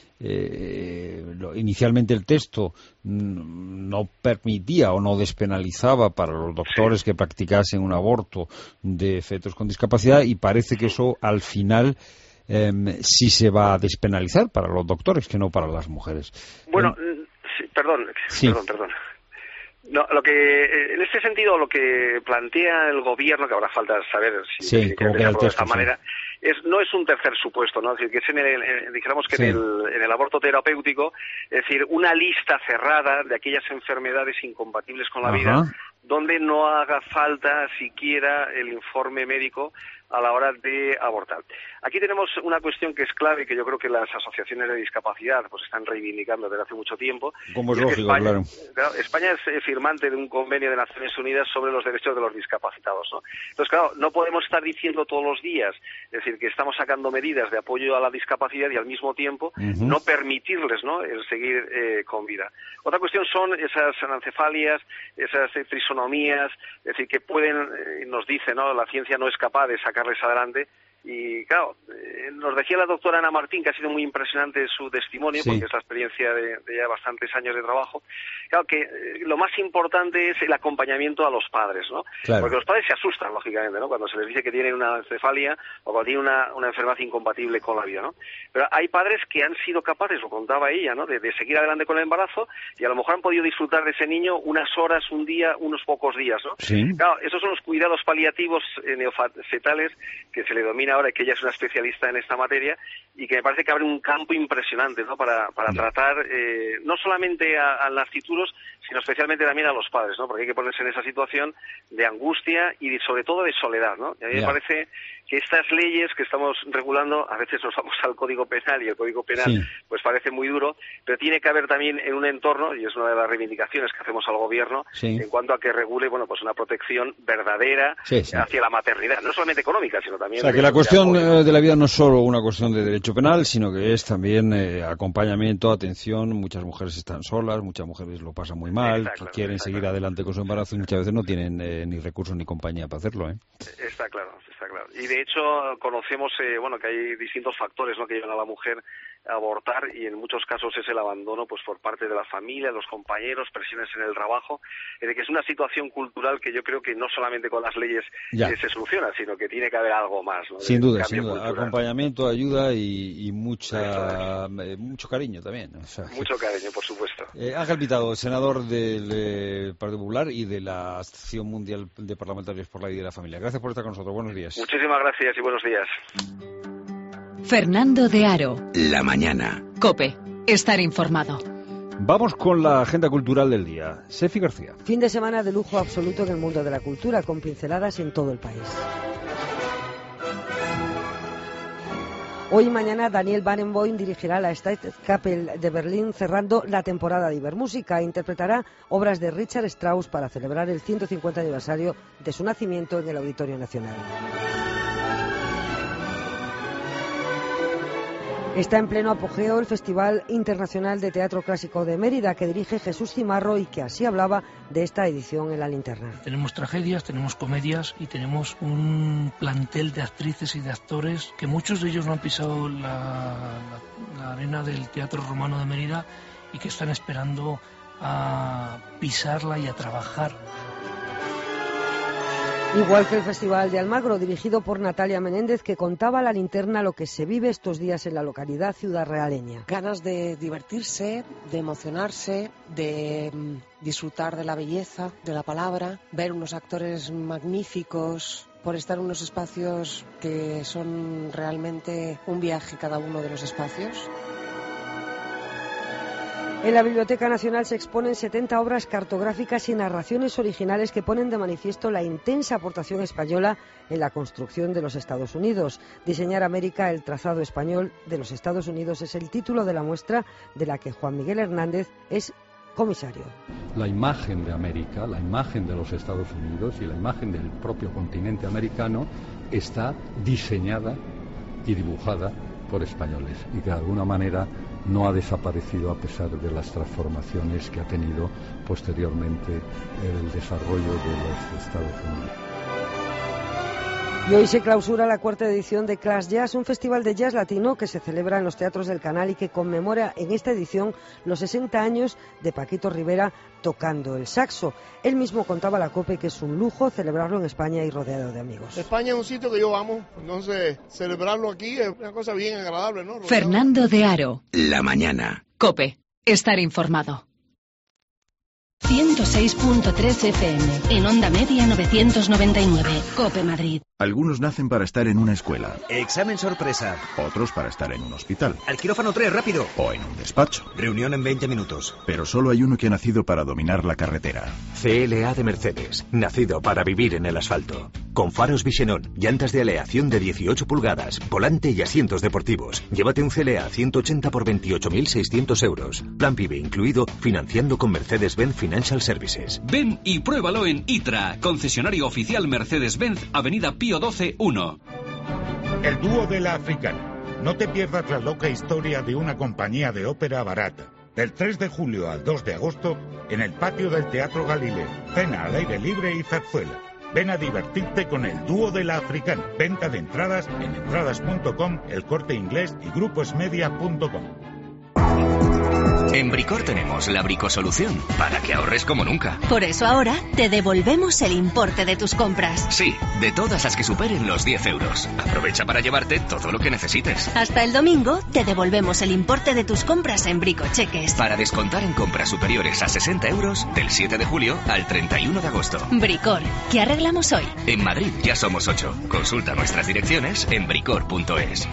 Eh, lo, inicialmente el texto no permitía o no despenalizaba para los doctores sí. que practicasen un aborto de fetos con discapacidad, y parece que eso al final eh, sí se va a despenalizar para los doctores, que no para las mujeres. Bueno, eh, sí, perdón, sí. perdón, perdón. No, lo que, en este sentido, lo que plantea el gobierno, que ahora falta saber si sí, si como queda el texto, de esta sí. manera, es, no es un tercer supuesto, ¿no? Es decir, que es en el, en, dijéramos que sí. en, el, en el aborto terapéutico, es decir, una lista cerrada de aquellas enfermedades incompatibles con la Ajá. vida, donde no haga falta siquiera el informe médico a la hora de abortar. Aquí tenemos una cuestión que es clave, que yo creo que las asociaciones de discapacidad pues están reivindicando desde hace mucho tiempo. Como es es lógico, España, claro. claro. España es firmante de un convenio de Naciones Unidas sobre los derechos de los discapacitados, ¿no? Entonces, claro, no podemos estar diciendo todos los días, es decir, que estamos sacando medidas de apoyo a la discapacidad y al mismo tiempo uh-huh. no permitirles, ¿no?, el seguir eh, con vida. Otra cuestión son esas anencefalias, esas trisonomías, es decir, que pueden, eh, nos dice, ¿no?, la ciencia no es capaz de sacarles adelante, Y claro, eh, nos decía la doctora Ana Martín, que ha sido muy impresionante su testimonio, sí, porque es la experiencia de, de ya bastantes años de trabajo, claro que eh, lo más importante es el acompañamiento a los padres, ¿no? Claro. Porque los padres se asustan, lógicamente, ¿no? Cuando se les dice que tienen una encefalia o cuando tienen una, una enfermedad incompatible con la vida, ¿no? Pero hay padres que han sido capaces, lo contaba ella, ¿no?, de, de seguir adelante con el embarazo y a lo mejor han podido disfrutar de ese niño unas horas, un día, unos pocos días, ¿no? Sí. Claro, esos son los cuidados paliativos eh, neofetales que se le domina ahora, que ella es una especialista en esta materia y que me parece que abre un campo impresionante, ¿no?, para, para tratar eh, no solamente a, a nasciturus, sino especialmente también a los padres, ¿no?, porque hay que ponerse en esa situación de angustia y de, sobre todo de soledad, ¿no? Y a mí yeah. me parece que estas leyes que estamos regulando, a veces nos vamos al Código Penal y el Código Penal sí. pues parece muy duro, pero tiene que haber también en un entorno, y es una de las reivindicaciones que hacemos al gobierno, sí. en cuanto a que regule, bueno, pues una protección verdadera sí, sí. hacia la maternidad, no solamente económica, sino también... O sea, que la cuestión de, de la vida no es solo una cuestión de derecho penal, sino que es también eh, acompañamiento, atención. Muchas mujeres están solas, muchas mujeres lo pasan muy mal, exacto, quieren exacto. seguir adelante con su embarazo y muchas veces no tienen eh, ni recursos ni compañía para hacerlo, ¿eh? Está claro, está claro. Y de hecho conocemos, eh, bueno, que hay distintos factores, ¿no?, que llevan a la mujer a abortar, y en muchos casos es el abandono, pues por parte de la familia, los compañeros, presiones en el trabajo, es de que es una situación cultural que yo creo que no solamente con las leyes eh, se soluciona, sino que tiene que haber algo más, ¿no? Sin duda, sin duda. Cultural. Acompañamiento, ayuda y, y mucha eh, mucho cariño también. O sea, mucho cariño, por supuesto. Eh, Ángel Pitado, senador del eh, Partido Popular y de la Asociación Mundial de Parlamentarios por la Vida y la Familia. Gracias por estar con nosotros. Buenos días. Muchísimas gracias y buenos días. Fernando de Aro. La mañana. COPE. Estar informado. Vamos con la agenda cultural del día. Sefi García. Fin de semana de lujo absoluto en el mundo de la cultura, con pinceladas en todo el país. Hoy y mañana Daniel Barenboim dirigirá la Staatskapelle de Berlín, cerrando la temporada de Ibermúsica. Interpretará obras de Richard Strauss para celebrar el ciento cincuenta aniversario de su nacimiento en el Auditorio Nacional. Está en pleno apogeo el Festival Internacional de Teatro Clásico de Mérida, que dirige Jesús Cimarro y que así hablaba de esta edición en La Linterna. Tenemos tragedias, tenemos comedias y tenemos un plantel de actrices y de actores que muchos de ellos no han pisado la, la, la arena del Teatro Romano de Mérida y que están esperando a pisarla y a trabajar. Igual que el Festival de Almagro, dirigido por Natalia Menéndez, que contaba a La Linterna lo que se vive estos días en la localidad ciudadrealeña. Ganas de divertirse, de emocionarse, de disfrutar de la belleza, de la palabra, ver unos actores magníficos, por estar en unos espacios que son realmente un viaje cada uno de los espacios. En la Biblioteca Nacional se exponen setenta obras cartográficas y narraciones originales que ponen de manifiesto la intensa aportación española en la construcción de los Estados Unidos. Diseñar América, el trazado español de los Estados Unidos, es el título de la muestra de la que Juan Miguel Hernández es comisario. La imagen de América, la imagen de los Estados Unidos y la imagen del propio continente americano está diseñada y dibujada por españoles y que de alguna manera no ha desaparecido a pesar de las transformaciones que ha tenido posteriormente el desarrollo de los Estados Unidos. Y hoy se clausura la cuarta edición de Class Jazz, un festival de jazz latino que se celebra en los teatros del Canal y que conmemora en esta edición los sesenta años de Paquito Rivera tocando el saxo. Él mismo contaba a la COPE que es un lujo celebrarlo en España y rodeado de amigos. España es un sitio que yo amo, entonces celebrarlo aquí es una cosa bien agradable, ¿no? Rodeado. Fernando de Aro. La mañana. COPE. Estar informado. ciento seis punto tres F M. En onda media novecientos noventa y nueve. COPE Madrid. Algunos nacen para estar en una escuela. Examen sorpresa. Otros para estar en un hospital. Al quirófano tres, rápido. O en un despacho. Reunión en veinte minutos. Pero solo hay uno que ha nacido para dominar la carretera. C L A de Mercedes. Nacido para vivir en el asfalto. Con faros Vichenon, llantas de aleación de dieciocho pulgadas, volante y asientos deportivos. Llévate un C L A ciento ochenta por veintiocho mil seiscientos euros. Plan PIBE incluido, financiando con Mercedes-Benz Financial Services. Ven y pruébalo en ITRA, concesionario oficial Mercedes-Benz, Avenida Pío doce uno. El dúo de la Africana. No te pierdas la loca historia de una compañía de ópera barata. Del tres de julio al dos de agosto, en el patio del Teatro Galileo. Cena al aire libre y zarzuela. Ven a divertirte con el dúo de la africana. Venta de entradas en entradas punto com, El Corte Inglés y gruposmedia punto com. En Bricor tenemos la bricosolución para que ahorres como nunca. Por eso ahora te devolvemos el importe de tus compras. Sí, de todas las que superen los diez euros. Aprovecha para llevarte todo lo que necesites. Hasta el domingo te devolvemos el importe de tus compras en Bricocheques. Para descontar en compras superiores a sesenta euros del siete de julio al treinta y uno de agosto. Bricor, ¿qué arreglamos hoy? En Madrid ya somos ocho. Consulta nuestras direcciones en bricor punto es.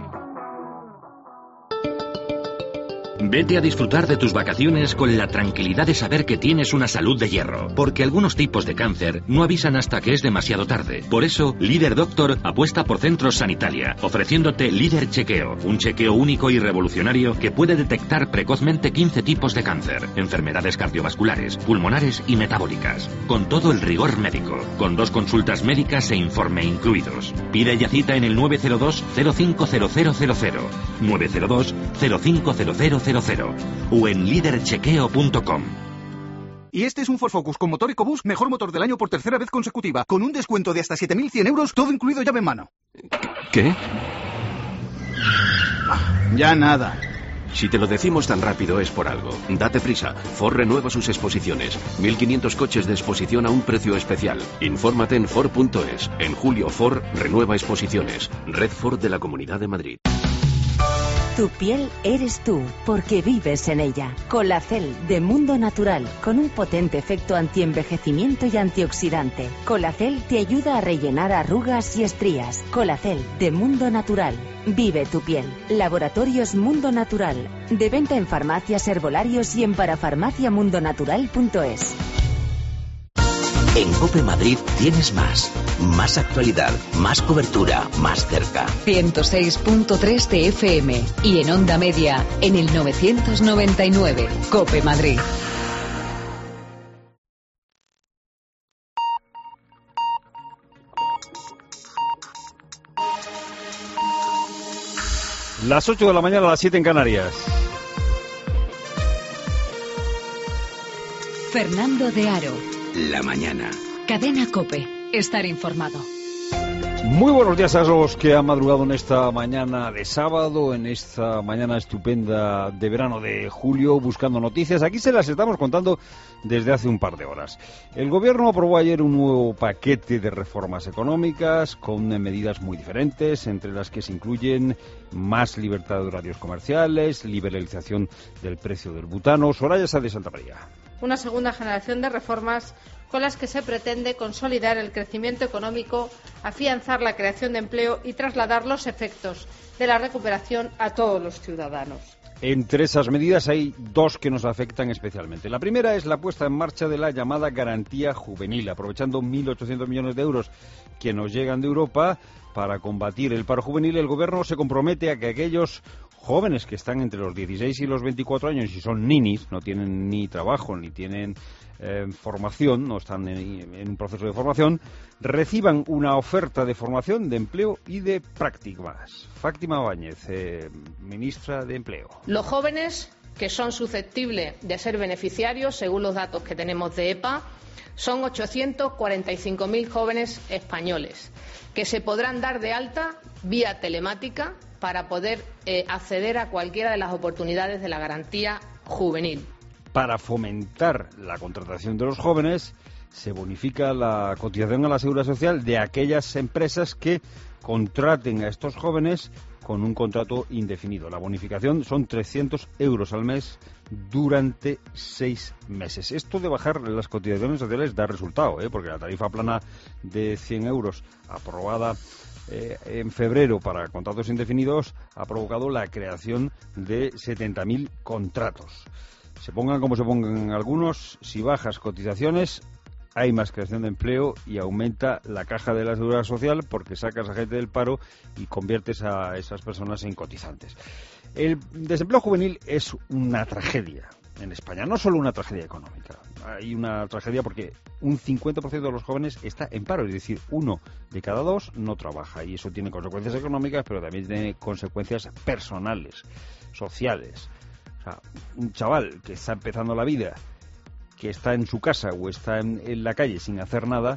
Vete a disfrutar de tus vacaciones con la tranquilidad de saber que tienes una salud de hierro, porque algunos tipos de cáncer no avisan hasta que es demasiado tarde. Por eso, Líder Doctor apuesta por Centros Sanitalia, ofreciéndote Líder Chequeo, un chequeo único y revolucionario que puede detectar precozmente quince tipos de cáncer, enfermedades cardiovasculares, pulmonares y metabólicas, con todo el rigor médico, con dos consultas médicas e informe incluidos. Pide ya cita en el nueve cero dos cero cinco cero cero cero cero, nueve cero dos cero cinco cero cero cero cero o en líder chequeo punto com. Y este es un Ford Focus con motor EcoBoost, mejor motor del año por tercera vez consecutiva, con un descuento de hasta siete mil cien euros, todo incluido llave en mano. ¿Qué? Ya nada. Si te lo decimos tan rápido es por algo. Date prisa. Ford renueva sus exposiciones. mil quinientos coches de exposición a un precio especial. Infórmate en Ford punto es. En julio Ford renueva exposiciones. Red Ford de la Comunidad de Madrid. Tu piel eres tú, porque vives en ella. Colacel de Mundo Natural, con un potente efecto antienvejecimiento y antioxidante. Colacel te ayuda a rellenar arrugas y estrías. Colacel de Mundo Natural. Vive tu piel. Laboratorios Mundo Natural. De venta en farmacias, herbolarios y en parafarmacia mundo natural punto es. En COPE Madrid tienes más. Más actualidad, más cobertura, más cerca. ciento seis punto tres de F M y en onda media en el novecientos noventa y nueve. COPE Madrid. Las ocho de la mañana a las siete en Canarias. Fernando de Aro. La mañana. Cadena COPE. Estar informado. Muy buenos días a los que han madrugado en esta mañana de sábado, en esta mañana estupenda de verano de julio, buscando noticias. Aquí se las estamos contando desde hace un par de horas. El Gobierno aprobó ayer un nuevo paquete de reformas económicas con medidas muy diferentes, entre las que se incluyen más libertad de horarios comerciales, liberalización del precio del butano. Soraya Sáez de Santa María. Una segunda generación de reformas con las que se pretende consolidar el crecimiento económico, afianzar la creación de empleo y trasladar los efectos de la recuperación a todos los ciudadanos. Entre esas medidas hay dos que nos afectan especialmente. La primera es la puesta en marcha de la llamada garantía juvenil, aprovechando mil ochocientos millones de euros que nos llegan de Europa para combatir el paro juvenil. El Gobierno se compromete a que aquellos jóvenes que están entre los dieciséis y los veinticuatro años y son ninis, no tienen ni trabajo ni tienen eh, formación, no están en, en un proceso de formación, reciban una oferta de formación, de empleo y de prácticas. Fátima Báñez, eh, ministra de Empleo. Los jóvenes que son susceptibles de ser beneficiarios, según los datos que tenemos de E P A, son ochocientos cuarenta y cinco mil jóvenes españoles que se podrán dar de alta vía telemática para poder eh, acceder a cualquiera de las oportunidades de la garantía juvenil. Para fomentar la contratación de los jóvenes, se bonifica la cotización a la Seguridad Social de aquellas empresas que contraten a estos jóvenes con un contrato indefinido. La bonificación son trescientos euros al mes durante seis meses. Esto de bajar las cotizaciones sociales da resultado, ¿eh? Porque la tarifa plana de cien euros aprobada Eh, en febrero para contratos indefinidos ha provocado la creación de setenta mil contratos. Se pongan como se pongan algunos, si bajas cotizaciones hay más creación de empleo y aumenta la caja de la Seguridad Social porque sacas a gente del paro y conviertes a esas personas en cotizantes. El desempleo juvenil es una tragedia en España, no solo una tragedia económica, hay una tragedia porque un cincuenta por ciento de los jóvenes está en paro, es decir, uno de cada dos no trabaja y eso tiene consecuencias económicas, pero también tiene consecuencias personales, sociales. O sea, un chaval que está empezando la vida, que está en su casa o está en, en la calle sin hacer nada,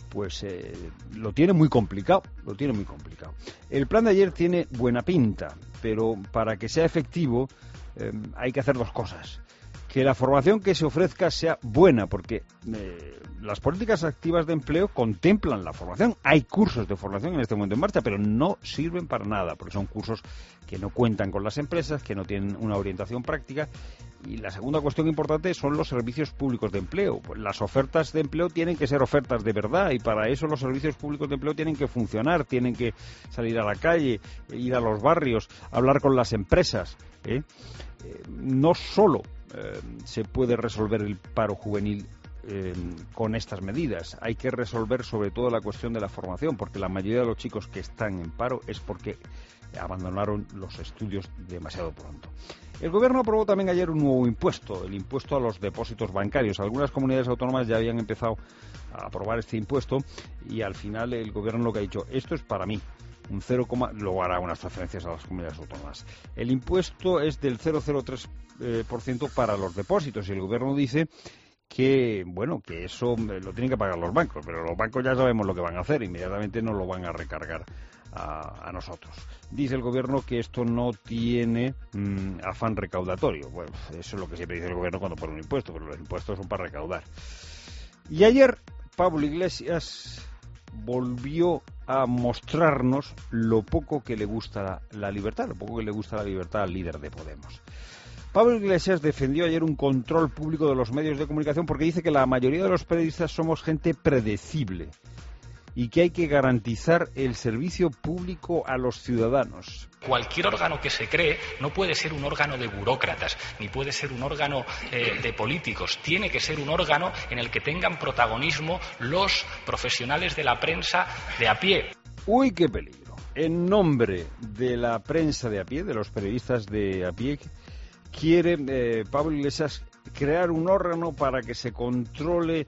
pues eh, lo tiene muy complicado, lo tiene muy complicado. El plan de ayer tiene buena pinta, pero para que sea efectivo eh, hay que hacer dos cosas. Que la formación que se ofrezca sea buena, porque eh, las políticas activas de empleo contemplan la formación. Hay cursos de formación en este momento en marcha, pero no sirven para nada, porque son cursos que no cuentan con las empresas, que no tienen una orientación práctica. Y la segunda cuestión importante son los servicios públicos de empleo. Las ofertas de empleo tienen que ser ofertas de verdad, y para eso los servicios públicos de empleo tienen que funcionar, tienen que salir a la calle, ir a los barrios, hablar con las empresas, ¿eh? Eh, no solo eh, se puede resolver el paro juvenil eh, con estas medidas, hay que resolver sobre todo la cuestión de la formación, porque la mayoría de los chicos que están en paro es porque abandonaron los estudios demasiado pronto. El Gobierno aprobó también ayer un nuevo impuesto, el impuesto a los depósitos bancarios. Algunas comunidades autónomas ya habían empezado a aprobar este impuesto y al final el Gobierno lo que ha dicho, esto es para mí. Un cero, luego hará unas transferencias a las comunidades autónomas. El impuesto es del cero coma cero tres por ciento para los depósitos y el Gobierno dice que, bueno, que eso lo tienen que pagar los bancos, pero los bancos ya sabemos lo que van a hacer, inmediatamente nos lo van a recargar a, a nosotros. Dice el Gobierno que esto no tiene mmm, afán recaudatorio. Bueno, eso es lo que siempre dice el Gobierno cuando pone un impuesto, pero los impuestos son para recaudar. Y ayer Pablo Iglesias volvió a mostrarnos lo poco que le gusta la, la libertad, lo poco que le gusta la libertad al líder de Podemos. Pablo Iglesias defendió ayer un control público de los medios de comunicación porque dice que la mayoría de los periodistas somos gente predecible y que hay que garantizar el servicio público a los ciudadanos. Cualquier órgano que se cree no puede ser un órgano de burócratas, ni puede ser un órgano eh, de políticos. Tiene que ser un órgano en el que tengan protagonismo los profesionales de la prensa de a pie. ¡Uy, qué peligro! En nombre de la prensa de a pie, de los periodistas de a pie, quiere eh, Pablo Iglesias crear un órgano para que se controle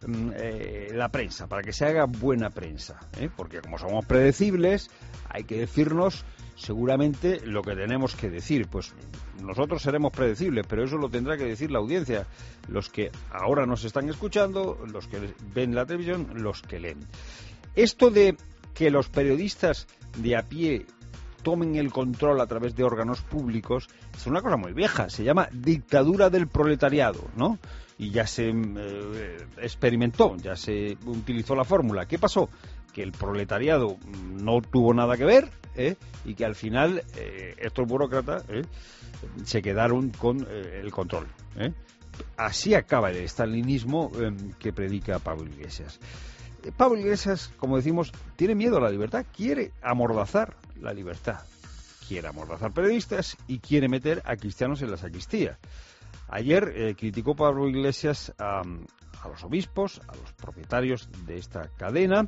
eh, la prensa, para que se haga buena prensa, ¿eh? Porque como somos predecibles, hay que decirnos seguramente lo que tenemos que decir. Pues nosotros seremos predecibles, pero eso lo tendrá que decir la audiencia, los que ahora nos están escuchando, los que ven la televisión, los que leen. Esto de que los periodistas de a pie tomen el control a través de órganos públicos es una cosa muy vieja, se llama dictadura del proletariado, ¿no? Y ya se eh, experimentó, ya se utilizó la fórmula. ¿Qué pasó? Que el proletariado no tuvo nada que ver, ¿eh? Y que al final eh, estos burócratas ¿eh? se quedaron con eh, el control, ¿eh? Así acaba el estalinismo eh, que predica Pablo Iglesias. Pablo Iglesias, como decimos, tiene miedo a la libertad, quiere amordazar la libertad, quiere amordazar periodistas y quiere meter a cristianos en la sacristía. Ayer eh, criticó Pablo Iglesias a, a los obispos, a los propietarios de esta cadena,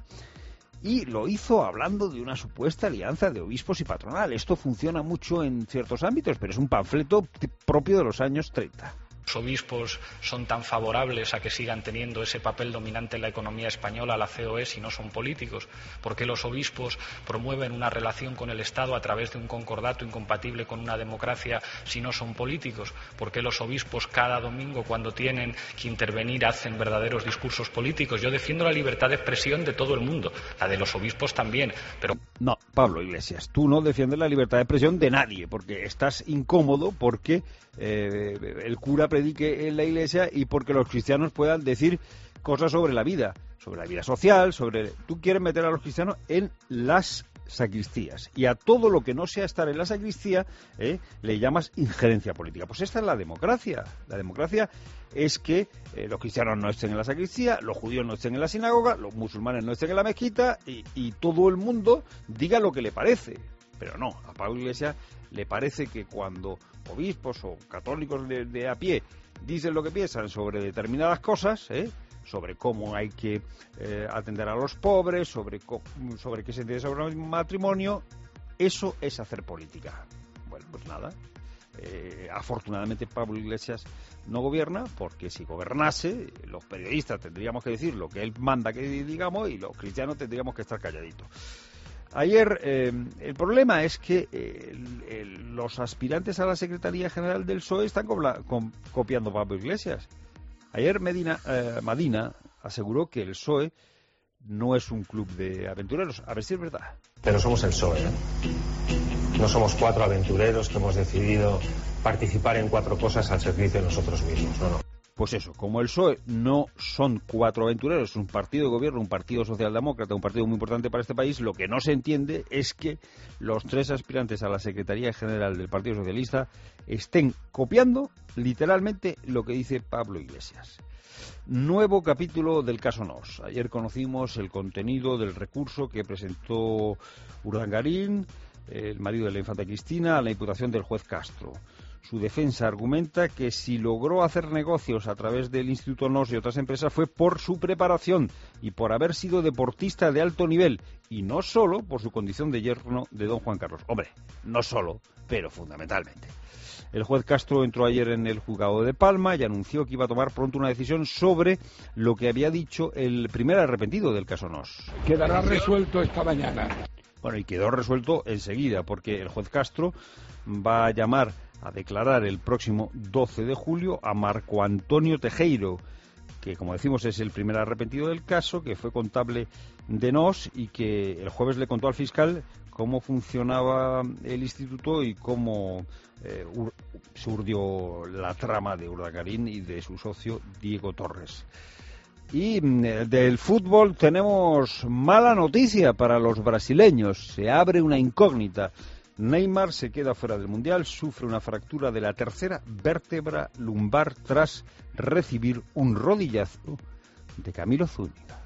y lo hizo hablando de una supuesta alianza de obispos y patronal. Esto funciona mucho en ciertos ámbitos, pero es un panfleto propio de los años treinta. Los obispos son tan favorables a que sigan teniendo ese papel dominante en la economía española, la C O E, si no son políticos. ¿Por qué los obispos promueven una relación con el Estado a través de un concordato incompatible con una democracia si no son políticos? ¿Por qué los obispos cada domingo, cuando tienen que intervenir, hacen verdaderos discursos políticos? Yo defiendo la libertad de expresión de todo el mundo, la de los obispos también, pero... No, Pablo Iglesias, tú no defiendes la libertad de expresión de nadie, porque estás incómodo porque eh, el cura predique en la iglesia y porque los cristianos puedan decir cosas sobre la vida, sobre la vida social, sobre... Tú quieres meter a los cristianos en las sacristías y a todo lo que no sea estar en la sacristía eh, le llamas injerencia política. Pues esta es la democracia. La democracia es que eh, los cristianos no estén en la sacristía, los judíos no estén en la sinagoga, los musulmanes no estén en la mezquita y, y todo el mundo diga lo que le parece. Pero no, a Pablo Iglesias le parece que cuando obispos o católicos de, de a pie dicen lo que piensan sobre determinadas cosas, ¿eh? sobre cómo hay que eh, atender a los pobres, sobre, sobre qué se entiende sobre el matrimonio, eso es hacer política. Bueno, pues nada, eh, afortunadamente Pablo Iglesias no gobierna, porque si gobernase, los periodistas tendríamos que decir lo que él manda que digamos y los cristianos tendríamos que estar calladitos. Ayer, eh, el problema es que eh, el, el, los aspirantes a la Secretaría General del P S O E están copla, com, copiando a Pablo Iglesias. Ayer Medina, eh, Madina aseguró que el P S O E no es un club de aventureros. A ver si es verdad. Pero somos el P S O E, ¿eh? No somos cuatro aventureros que hemos decidido participar en cuatro cosas al servicio de nosotros mismos, no, no. Pues eso, como el P S O E no son cuatro aventureros, es un partido de gobierno, un partido socialdemócrata, un partido muy importante para este país, lo que no se entiende es que los tres aspirantes a la Secretaría General del Partido Socialista estén copiando literalmente lo que dice Pablo Iglesias. Nuevo capítulo del caso Nos. Ayer conocimos el contenido del recurso que presentó Urdangarín, el marido de la infanta Cristina, a la imputación del juez Castro. Su defensa argumenta que si logró hacer negocios a través del Instituto Nos y otras empresas fue por su preparación y por haber sido deportista de alto nivel, y no solo por su condición de yerno de don Juan Carlos. Hombre, no solo, pero fundamentalmente. El juez Castro entró ayer en el juzgado de Palma y anunció que iba a tomar pronto una decisión sobre lo que había dicho el primer arrepentido del caso Nos. Quedará resuelto esta mañana. Bueno, y quedó resuelto enseguida, porque el juez Castro va a llamar a declarar el próximo doce de julio a Marco Antonio Tejero, que, como decimos, es el primer arrepentido del caso, que fue contable de Nos y que el jueves le contó al fiscal cómo funcionaba el instituto y cómo eh, ur- se urdió la trama de Urdangarín y de su socio Diego Torres. Y eh, del fútbol tenemos mala noticia para los brasileños. Se abre una incógnita. Neymar se queda fuera del Mundial, sufre una fractura de la tercera vértebra lumbar tras recibir un rodillazo de Camilo Zúñiga.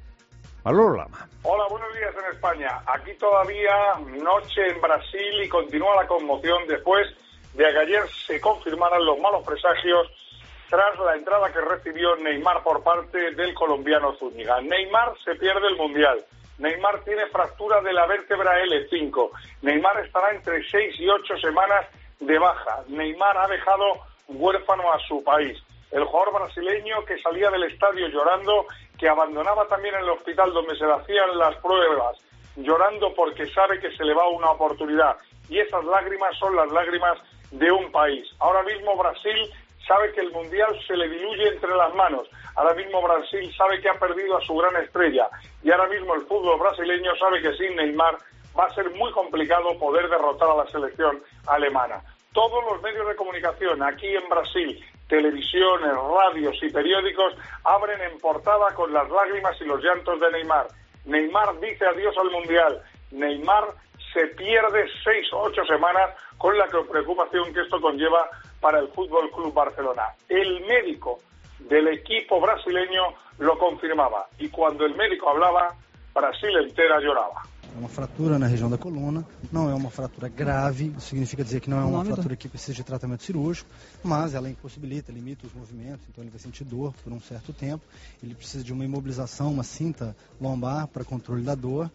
Manolo Lama. Hola, buenos días en España. Aquí todavía noche en Brasil y continúa la conmoción después de que ayer se confirmaran los malos presagios tras la entrada que recibió Neymar por parte del colombiano Zúñiga. Neymar se pierde el Mundial. Neymar tiene fractura de la vértebra L cinco. Neymar estará entre seis y ocho semanas de baja. Neymar ha dejado huérfano a su país. El jugador brasileño que salía del estadio llorando, que abandonaba también el hospital donde se le hacían las pruebas, llorando porque sabe que se le va una oportunidad. Y esas lágrimas son las lágrimas de un país. Ahora mismo Brasil sabe que el Mundial se le diluye entre las manos. Ahora mismo Brasil sabe que ha perdido a su gran estrella. Y ahora mismo el fútbol brasileño sabe que sin Neymar va a ser muy complicado poder derrotar a la selección alemana. Todos los medios de comunicación aquí en Brasil, televisiones, radios y periódicos, abren en portada con las lágrimas y los llantos de Neymar. Neymar dice adiós al Mundial. Neymar se pierde seis o ocho semanas con la preocupación que esto conlleva para el Fútbol Club Barcelona. El médico del equipo brasileño lo confirmaba y cuando el médico hablaba, Brasil entera lloraba. É uma fratura na região da coluna, não é uma fratura grave, isso significa dizer que não é uma fratura que precisa de tratamento cirúrgico, mas ela impossibilita, limita os movimentos, então ele vai sentir dor por um certo tempo, ele precisa de uma imobilização, uma cinta lombar para controle da dor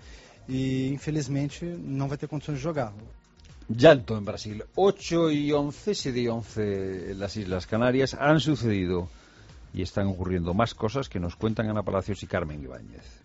e infelizmente não vai ter condições de jogar. Llanto en Brasil. ocho y once, siete y once en las Islas Canarias han sucedido y están ocurriendo más cosas que nos cuentan Ana Palacios y Carmen Ibáñez.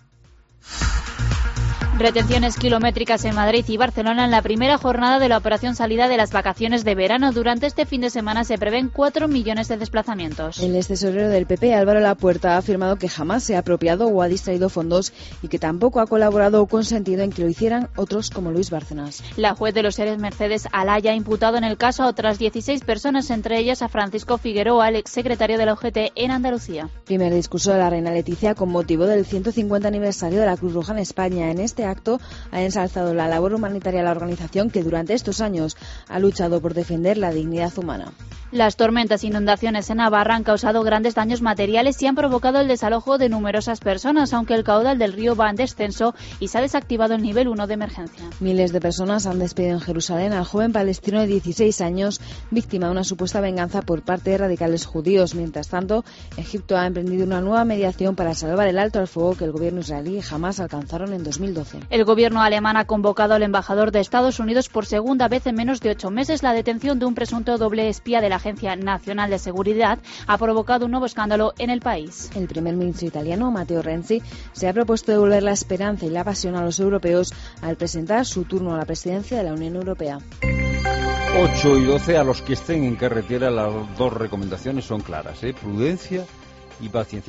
Retenciones kilométricas en Madrid y Barcelona en la primera jornada de la operación salida de las vacaciones de verano. Durante este fin de semana se prevén cuatro millones de desplazamientos. El extesorero del P P, Álvaro Lapuerta, ha afirmado que jamás se ha apropiado o ha distraído fondos y que tampoco ha colaborado o consentido en que lo hicieran otros como Luis Bárcenas. La juez de los Eres Mercedes Alaya ha imputado en el caso a otras dieciséis personas, entre ellas a Francisco Figueroa, el exsecretario de la U G T en Andalucía. Primer discurso de la reina Leticia con motivo del ciento cincuenta aniversario de la Cruz Roja en España. En este acto ha ensalzado la labor humanitaria de la organización que durante estos años ha luchado por defender la dignidad humana. Las tormentas e inundaciones en Navarra han causado grandes daños materiales y han provocado el desalojo de numerosas personas, aunque el caudal del río va en descenso y se ha desactivado el nivel uno de emergencia. Miles de personas han despedido en Jerusalén al joven palestino de dieciséis años, víctima de una supuesta venganza por parte de radicales judíos. Mientras tanto, Egipto ha emprendido una nueva mediación para salvar el alto al fuego que el gobierno israelí jamás alcanzaron en dos mil doce. El gobierno alemán ha convocado al embajador de Estados Unidos por segunda vez en menos de ocho meses. La detención de un presunto doble espía de la Agencia Nacional de Seguridad ha provocado un nuevo escándalo en el país. El primer ministro italiano, Matteo Renzi, se ha propuesto devolver la esperanza y la pasión a los europeos al presentar su turno a la presidencia de la Unión Europea. ocho y doce, a los que estén en carretera, las dos recomendaciones son claras, ¿eh? Prudencia y paciencia.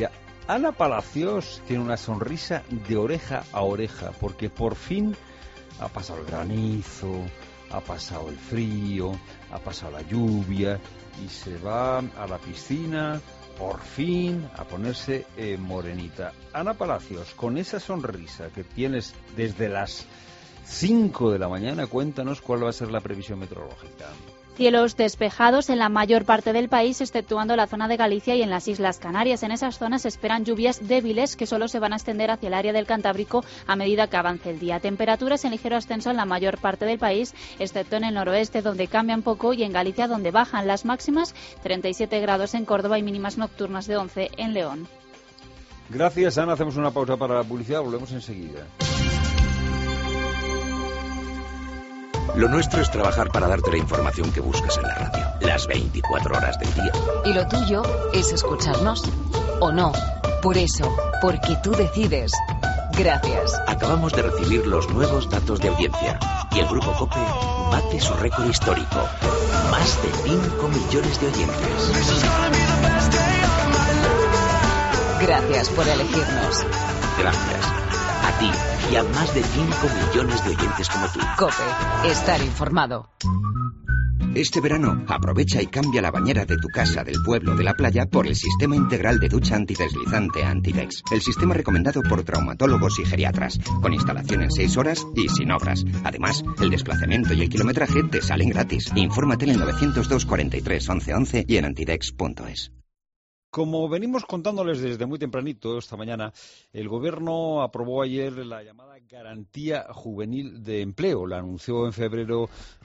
Ana Palacios tiene una sonrisa de oreja a oreja, porque por fin ha pasado el granizo, ha pasado el frío, ha pasado la lluvia y se va a la piscina, por fin, a ponerse eh, morenita. Ana Palacios, con esa sonrisa que tienes desde las cinco de la mañana, cuéntanos cuál va a ser la previsión meteorológica. Cielos despejados en la mayor parte del país, exceptuando la zona de Galicia y en las Islas Canarias. En esas zonas se esperan lluvias débiles que solo se van a extender hacia el área del Cantábrico a medida que avance el día. Temperaturas en ligero ascenso en la mayor parte del país, excepto en el noroeste, donde cambian poco, y en Galicia, donde bajan las máximas, treinta y siete grados en Córdoba y mínimas nocturnas de once en León. Gracias, Ana. Hacemos una pausa para la publicidad. Volvemos enseguida. Lo nuestro es trabajar para darte la información que buscas en la radio, las veinticuatro horas del día. Y lo tuyo es escucharnos o no. Por eso, porque tú decides. Gracias. Acabamos de recibir los nuevos datos de audiencia y el Grupo COPE bate su récord histórico. Más de cinco millones de oyentes. Gracias por elegirnos. Gracias. A ti y a más de cinco millones de oyentes como tú. COPE. Estar informado. Este verano, aprovecha y cambia la bañera de tu casa, del pueblo, de la playa por el Sistema Integral de Ducha Antideslizante Antidex. El sistema recomendado por traumatólogos y geriatras, con instalación en seis horas y sin obras. Además, el desplazamiento y el kilometraje te salen gratis. Infórmate en el novecientos dos cuarenta y tres once once y en antidex punto es. Como venimos contándoles desde muy tempranito esta mañana, el Gobierno aprobó ayer la llamada Garantía Juvenil de Empleo. La anunció en febrero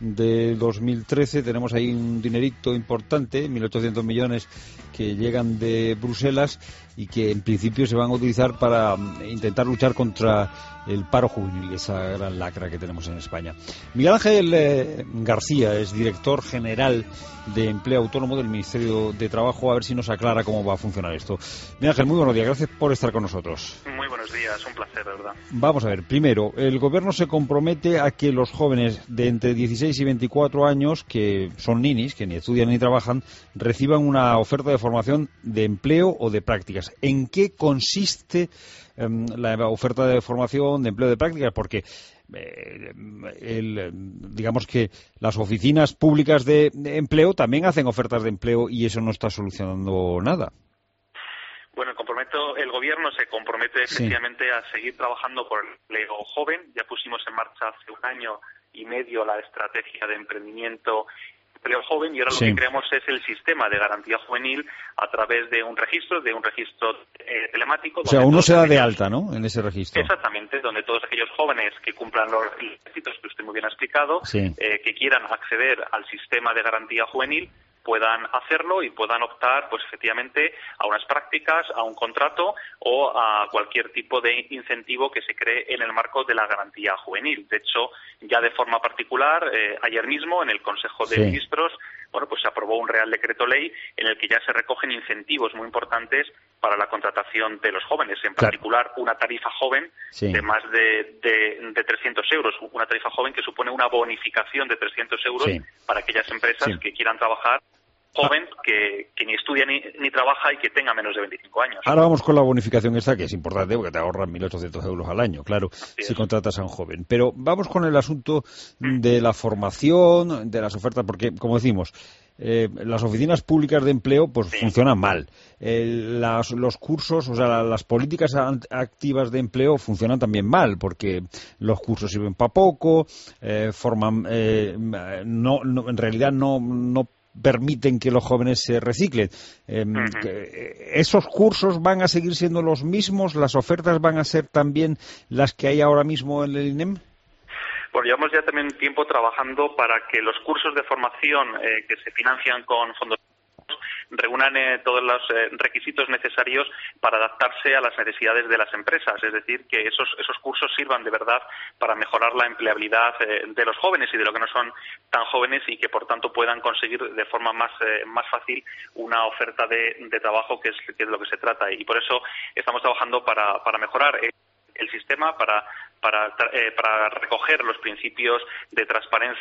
de dos mil trece. Tenemos ahí un dinerito importante, mil ochocientos millones, que llegan de Bruselas y que en principio se van a utilizar para intentar luchar contra el paro juvenil, esa gran lacra que tenemos en España. Miguel Ángel eh, García es director general de Empleo Autónomo del Ministerio de Trabajo. A ver si nos aclara cómo va a funcionar esto. Miguel Ángel, muy buenos días, gracias por estar con nosotros. Muy buenos días, un placer, de verdad. Vamos a ver, primero, el Gobierno se compromete a que los jóvenes de entre dieciséis y veinticuatro años, que son ninis, que ni estudian ni trabajan, reciban una oferta de formación de empleo o de prácticas. ¿En qué consiste eh, la oferta de formación, de empleo, de prácticas? Porque eh, el, digamos que las oficinas públicas de, de empleo también hacen ofertas de empleo y eso no está solucionando nada. Bueno, el, comprometo, el Gobierno se compromete efectivamente sí. a seguir trabajando por el empleo joven. Ya pusimos en marcha hace un año y medio la estrategia de emprendimiento empleo joven y ahora sí. lo que creamos es el sistema de garantía juvenil a través de un registro, de un registro eh, telemático. O sea, uno se da aquellos... de alta, ¿no?, en ese registro. Exactamente, donde todos aquellos jóvenes que cumplan los requisitos que usted muy bien ha explicado, sí. eh, que quieran acceder al sistema de garantía juvenil, puedan hacerlo y puedan optar, pues efectivamente, a unas prácticas, a un contrato o a cualquier tipo de incentivo que se cree en el marco de la garantía juvenil. De hecho, ya de forma particular, eh, ayer mismo en el Consejo de sí. Ministros, bueno, pues se aprobó un Real Decreto Ley en el que ya se recogen incentivos muy importantes para la contratación de los jóvenes, en particular claro. una tarifa joven sí. de más de, de, de trescientos euros, una tarifa joven que supone una bonificación de trescientos euros sí. para aquellas empresas sí. que quieran trabajar joven que, que ni estudia ni, ni trabaja y que tenga menos de veinticinco años. Ahora vamos con la bonificación esta, que es importante porque te ahorran mil ochocientos euros al año, claro, si contratas a un joven. Pero vamos con el asunto ¿Mm? de la formación, de las ofertas, porque, como decimos, eh, las oficinas públicas de empleo pues sí. funcionan mal. Eh, las, los cursos, o sea, la, las políticas activas de empleo funcionan también mal, porque los cursos sirven para poco, eh, forman, eh, no, no, en realidad no, no permiten que los jóvenes se reciclen. Eh, uh-huh. ¿Esos cursos van a seguir siendo los mismos? ¿Las ofertas van a ser también las que hay ahora mismo en el I N E M? Bueno, llevamos ya también tiempo trabajando para que los cursos de formación eh, que se financian con fondos reúnan eh, todos los eh, requisitos necesarios para adaptarse a las necesidades de las empresas, es decir, que esos esos cursos sirvan de verdad para mejorar la empleabilidad eh, de los jóvenes y de los que no son tan jóvenes y que por tanto puedan conseguir de forma más eh, más fácil una oferta de, de trabajo, que es, que es de lo que se trata, y por eso estamos trabajando para para mejorar el, el sistema, para para eh, para recoger los principios de transparencia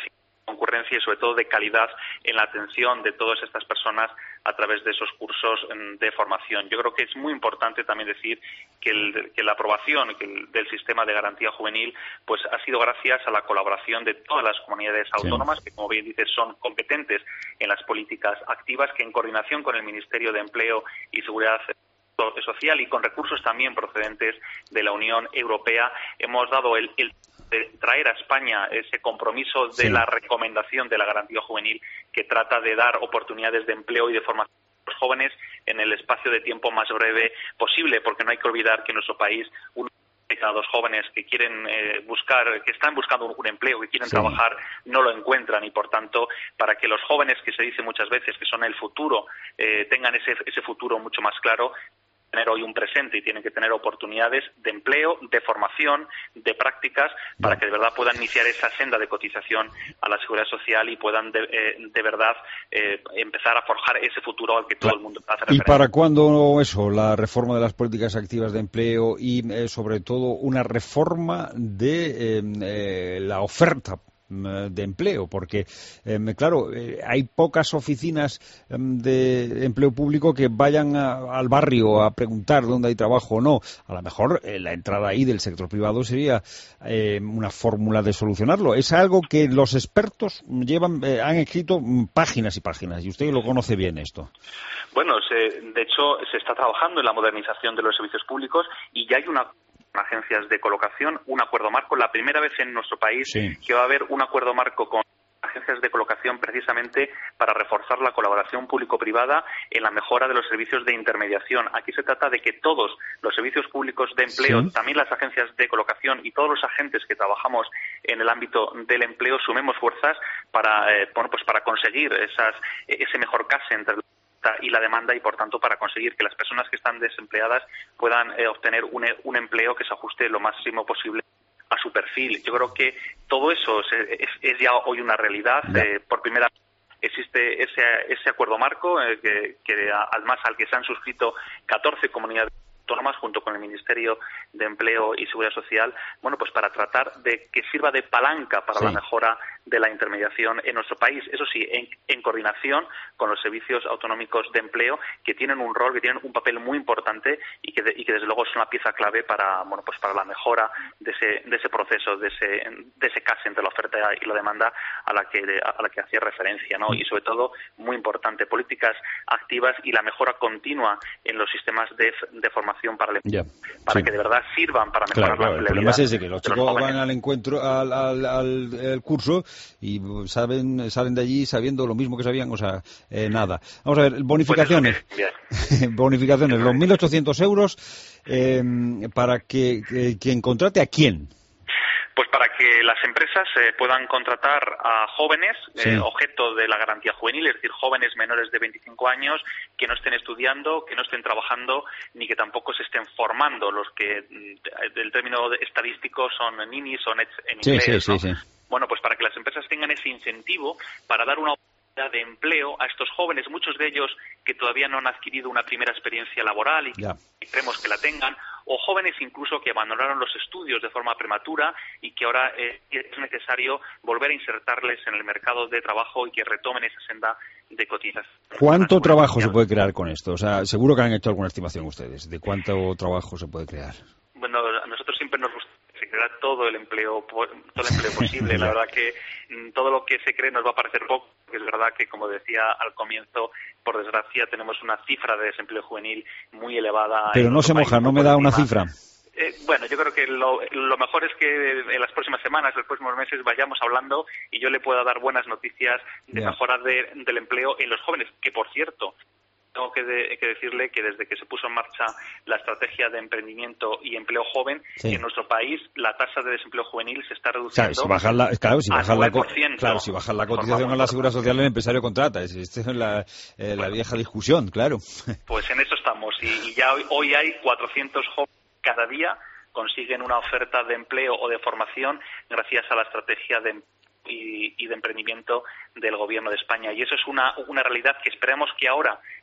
concurrencia y sobre todo de calidad en la atención de todas estas personas a través de esos cursos de formación. Yo creo que es muy importante también decir que, el, que la aprobación que el, del sistema de garantía juvenil pues ha sido gracias a la colaboración de todas las comunidades autónomas, sí. que como bien dices son competentes en las políticas activas, que en coordinación con el Ministerio de Empleo y Seguridad Social y con recursos también procedentes de la Unión Europea hemos dado el, el de traer a España ese compromiso de sí. la recomendación de la garantía juvenil que trata de dar oportunidades de empleo y de formación a los jóvenes en el espacio de tiempo más breve posible, porque no hay que olvidar que en nuestro país uno de cada dos jóvenes que quieren eh, buscar, que están buscando un, un empleo, que quieren sí. trabajar, no lo encuentran y por tanto para que los jóvenes, que se dice muchas veces que son el futuro, eh, tengan ese, ese futuro mucho más claro, tener hoy un presente y tienen que tener oportunidades de empleo, de formación, de prácticas, para que de verdad puedan iniciar esa senda de cotización a la Seguridad Social y puedan de, eh, de verdad eh, empezar a forjar ese futuro al que todo el mundo hace referencia. ¿Y para cuándo eso, la reforma de las políticas activas de empleo y eh, sobre todo una reforma de eh, eh, la oferta de empleo? Porque, eh, claro, eh, hay pocas oficinas eh, de empleo público que vayan a, al barrio a preguntar dónde hay trabajo o no. A lo mejor eh, la entrada ahí del sector privado sería eh, una fórmula de solucionarlo. Es algo que los expertos llevan, eh, han escrito páginas y páginas, y usted lo conoce bien esto. Bueno, se, de hecho, se está trabajando en la modernización de los servicios públicos y ya hay una agencias de colocación, un acuerdo marco, la primera vez en nuestro país sí. que va a haber un acuerdo marco con agencias de colocación precisamente para reforzar la colaboración público-privada en la mejora de los servicios de intermediación. Aquí se trata de que todos los servicios públicos de empleo, sí. también las agencias de colocación y todos los agentes que trabajamos en el ámbito del empleo sumemos fuerzas para, eh, bueno, pues para conseguir esas, ese mejor case entre y la demanda y por tanto para conseguir que las personas que están desempleadas puedan eh, obtener un, un empleo que se ajuste lo máximo posible a su perfil. Yo creo que todo eso es, es, es ya hoy una realidad. Eh, por primera vez existe ese, ese acuerdo marco eh, que, que además al que se han suscrito catorce comunidades autónomas junto con el Ministerio de Empleo y Seguridad Social, bueno, pues para tratar de que sirva de palanca para sí. la mejora de la intermediación en nuestro país. Eso sí, en, en coordinación con los servicios autonómicos de empleo que tienen un rol, que tienen un papel muy importante y que, de, y que desde luego es una pieza clave para, bueno, pues para la mejora de ese, de ese proceso, de ese, de ese case entre la oferta y la demanda a la que, a la que hacía referencia, ¿no? Y sobre todo, muy importante, políticas activas y la mejora continua en los sistemas de, de formación para, el, yeah, para sí. que de verdad sirvan para mejorar claro, claro. la El problema es ese, que los chicos los van al encuentro, al, al, al, al curso y saben salen de allí sabiendo lo mismo que sabían, o sea, eh, nada. Vamos a ver, bonificaciones. Pues bonificaciones, los mil ochocientos euros eh, para que, que quien contrate a quién. Pues para que las empresas eh, puedan contratar a jóvenes, sí. eh, objeto de la garantía juvenil, es decir, jóvenes menores de veinticinco años que no estén estudiando, que no estén trabajando, ni que tampoco se estén formando. Los que, del término estadístico, son ninis o nets en inglés. Sí, sí, ¿no? sí, sí. Bueno, pues para que las empresas tengan ese incentivo para dar una oportunidad de empleo a estos jóvenes, muchos de ellos que todavía no han adquirido una primera experiencia laboral y que yeah. queremos que la tengan, o jóvenes incluso que abandonaron los estudios de forma prematura y que ahora eh, es necesario volver a insertarles en el mercado de trabajo y que retomen esa senda de cotización. ¿Cuánto trabajo se puede crear con esto? O sea, seguro que han hecho alguna estimación ustedes de cuánto trabajo se puede crear. Bueno, a nosotros siempre nos gusta que se crea todo el empleo, todo el empleo posible. La verdad que todo lo que se cree nos va a parecer poco, porque es verdad que, como decía al comienzo, por desgracia tenemos una cifra de desempleo juvenil muy elevada. Pero no se moja, no me da una cifra. Eh, bueno, yo creo que lo, lo mejor es que en las próximas semanas, en los próximos meses, vayamos hablando y yo le pueda dar buenas noticias de yeah. mejora de, del empleo en los jóvenes, que por cierto, tengo que, de, que decirle que desde que se puso en marcha la estrategia de emprendimiento y empleo joven, sí. en nuestro país la tasa de desempleo juvenil se está reduciendo. Claro, si bajan la, claro, si bajan la, claro, si bajan la cotización a la Seguridad Social, el empresario contrata. Esta es la, eh, la vieja discusión, claro. Pues en eso estamos. Y, y ya hoy, hoy hay cuatrocientos jóvenes cada día consiguen una oferta de empleo o de formación gracias a la estrategia de Y, y de emprendimiento del Gobierno de España. Y eso es una, una realidad que esperamos que ahora,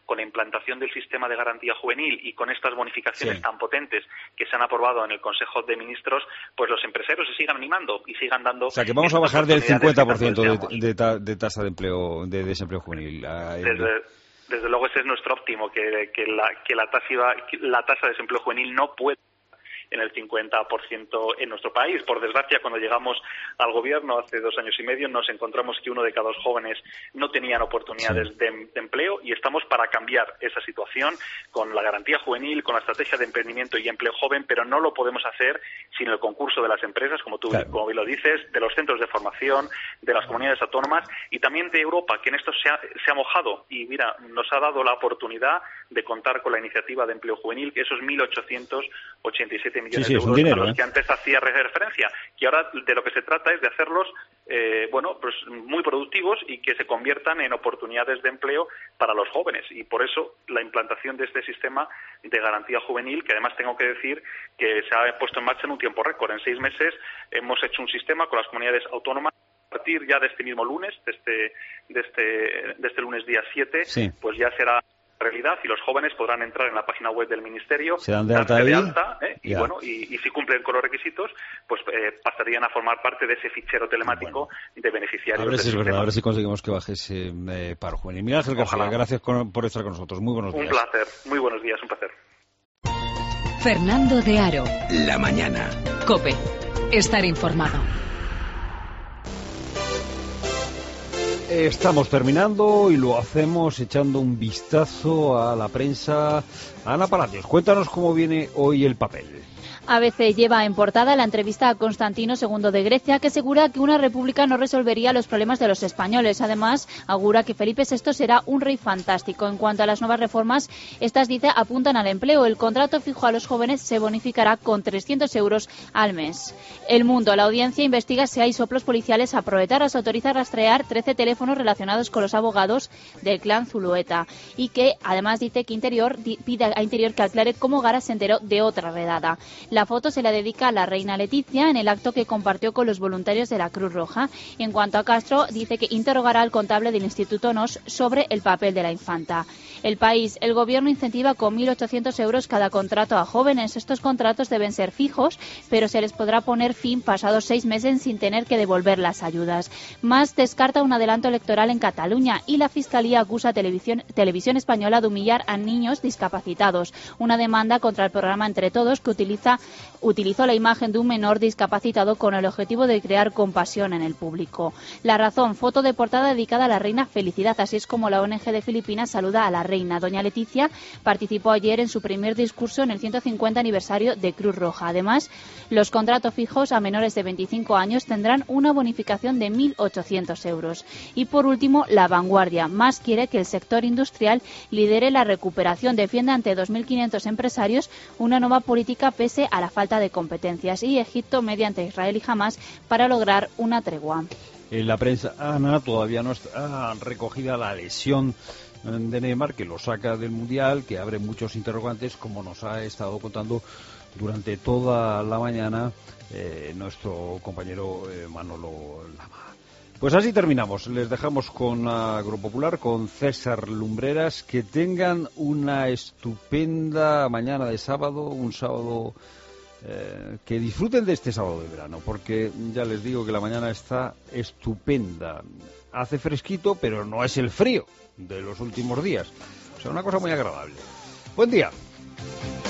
con la implantación del sistema de garantía juvenil y con estas bonificaciones Sí. tan potentes que se han aprobado en el Consejo de Ministros, pues los empresarios se sigan animando y sigan dando... O sea, que vamos a estas bajar del oportunidades cincuenta que por ciento tanto de, deseamos. de, ta- de tasa de empleo, de desempleo juvenil. Ah, el- Desde, desde luego ese es nuestro óptimo, que, que, la, que la, tasa, iba- que la tasa de desempleo juvenil no puede en el cincuenta por ciento en nuestro país. Por desgracia, cuando llegamos al gobierno hace dos años y medio, nos encontramos que uno de cada dos jóvenes no tenían oportunidades Sí. de, de empleo, y estamos para cambiar esa situación con la garantía juvenil, con la estrategia de emprendimiento y empleo joven, pero no lo podemos hacer sin el concurso de las empresas, como tú Claro. como bien lo dices, de los centros de formación, de las comunidades autónomas y también de Europa, que en esto se ha, se ha mojado y, mira, nos ha dado la oportunidad de contar con la iniciativa de empleo juvenil, que esos mil ochocientos ochenta y siete millones Sí, sí, de es un euros dinero, a los ¿eh? que antes hacía referencia, que ahora de lo que se trata es de hacerlos eh, bueno, pues muy productivos y que se conviertan en oportunidades de empleo para los jóvenes, y por eso la implantación de este sistema de garantía juvenil, que además tengo que decir que se ha puesto en marcha en un tiempo récord. En seis meses hemos hecho un sistema con las comunidades autónomas. A partir ya de este mismo lunes, de este, de este, de este lunes día siete, Sí. pues ya será realidad y los jóvenes podrán entrar en la página web del Ministerio, Se dan de darse alta de ahí. alta, ¿eh? y Ya. bueno, y, y si cumplen con los requisitos, pues eh, pasarían a formar parte de ese fichero telemático de beneficiarios. A ver del si es verdad, sistema. a ver si conseguimos que baje ese eh, paro juvenil. Miguel Ángel García, Ojalá. gracias con- por estar con nosotros. Muy buenos Un días. placer, muy buenos días, un placer. Fernando de Aro. La mañana. Cope. Estar informado. Estamos terminando y lo hacemos echando un vistazo a la prensa. Ana Palacios, cuéntanos cómo viene hoy el papel. A B C lleva en portada la entrevista a Constantino segundo de Grecia, que asegura que una república no resolvería los problemas de los españoles. Además, augura que Felipe sexto será un rey fantástico. En cuanto a las nuevas reformas, estas, dice, apuntan al empleo. El contrato fijo a los jóvenes se bonificará con trescientos euros al mes. El Mundo, la audiencia investiga si hay soplos policiales a Proetarras, autoriza a rastrear trece teléfonos relacionados con los abogados del clan Zulueta. Y que, además, dice que Interior di- pide a Interior que aclare cómo Gara se enteró de otra redada. La foto se la dedica a la reina Leticia en el acto que compartió con los voluntarios de la Cruz Roja. En cuanto a Castro, dice que interrogará al contable del Instituto N O S sobre el papel de la infanta. El País, el gobierno incentiva con mil ochocientos euros cada contrato a jóvenes. Estos contratos deben ser fijos, pero se les podrá poner fin pasados seis meses sin tener que devolver las ayudas. Más descarta un adelanto electoral en Cataluña y la Fiscalía acusa a Televisión, Televisión Española de humillar a niños discapacitados. Una demanda contra el programa Entre Todos que utiliza utilizó la imagen de un menor discapacitado con el objetivo de crear compasión en el público. La Razón, foto de portada dedicada a la reina Felicidad, así es como la O N G de Filipinas saluda a la reina. Doña Leticia participó ayer en su primer discurso en el ciento cincuenta aniversario de Cruz Roja. Además, los contratos fijos a menores de veinticinco años tendrán una bonificación de mil ochocientos euros. Y por último, La Vanguardia. Más quiere que el sector industrial lidere la recuperación. Defiende ante dos mil quinientos empresarios una nueva política pese a la falta de competencias, y Egipto mediante Israel y Hamas para lograr una tregua. En la prensa, Ana, todavía no está recogida la lesión de Neymar, que lo saca del Mundial, que abre muchos interrogantes, como nos ha estado contando durante toda la mañana eh, nuestro compañero eh, Manolo Lama. Pues así terminamos. Les dejamos con Agropopular, con César Lumbreras. Que tengan una estupenda mañana de sábado, un sábado... Eh, que disfruten de este sábado de verano, porque ya les digo que la mañana está estupenda. Hace fresquito, pero no es el frío de los últimos días. O sea, una cosa muy agradable. Buen día.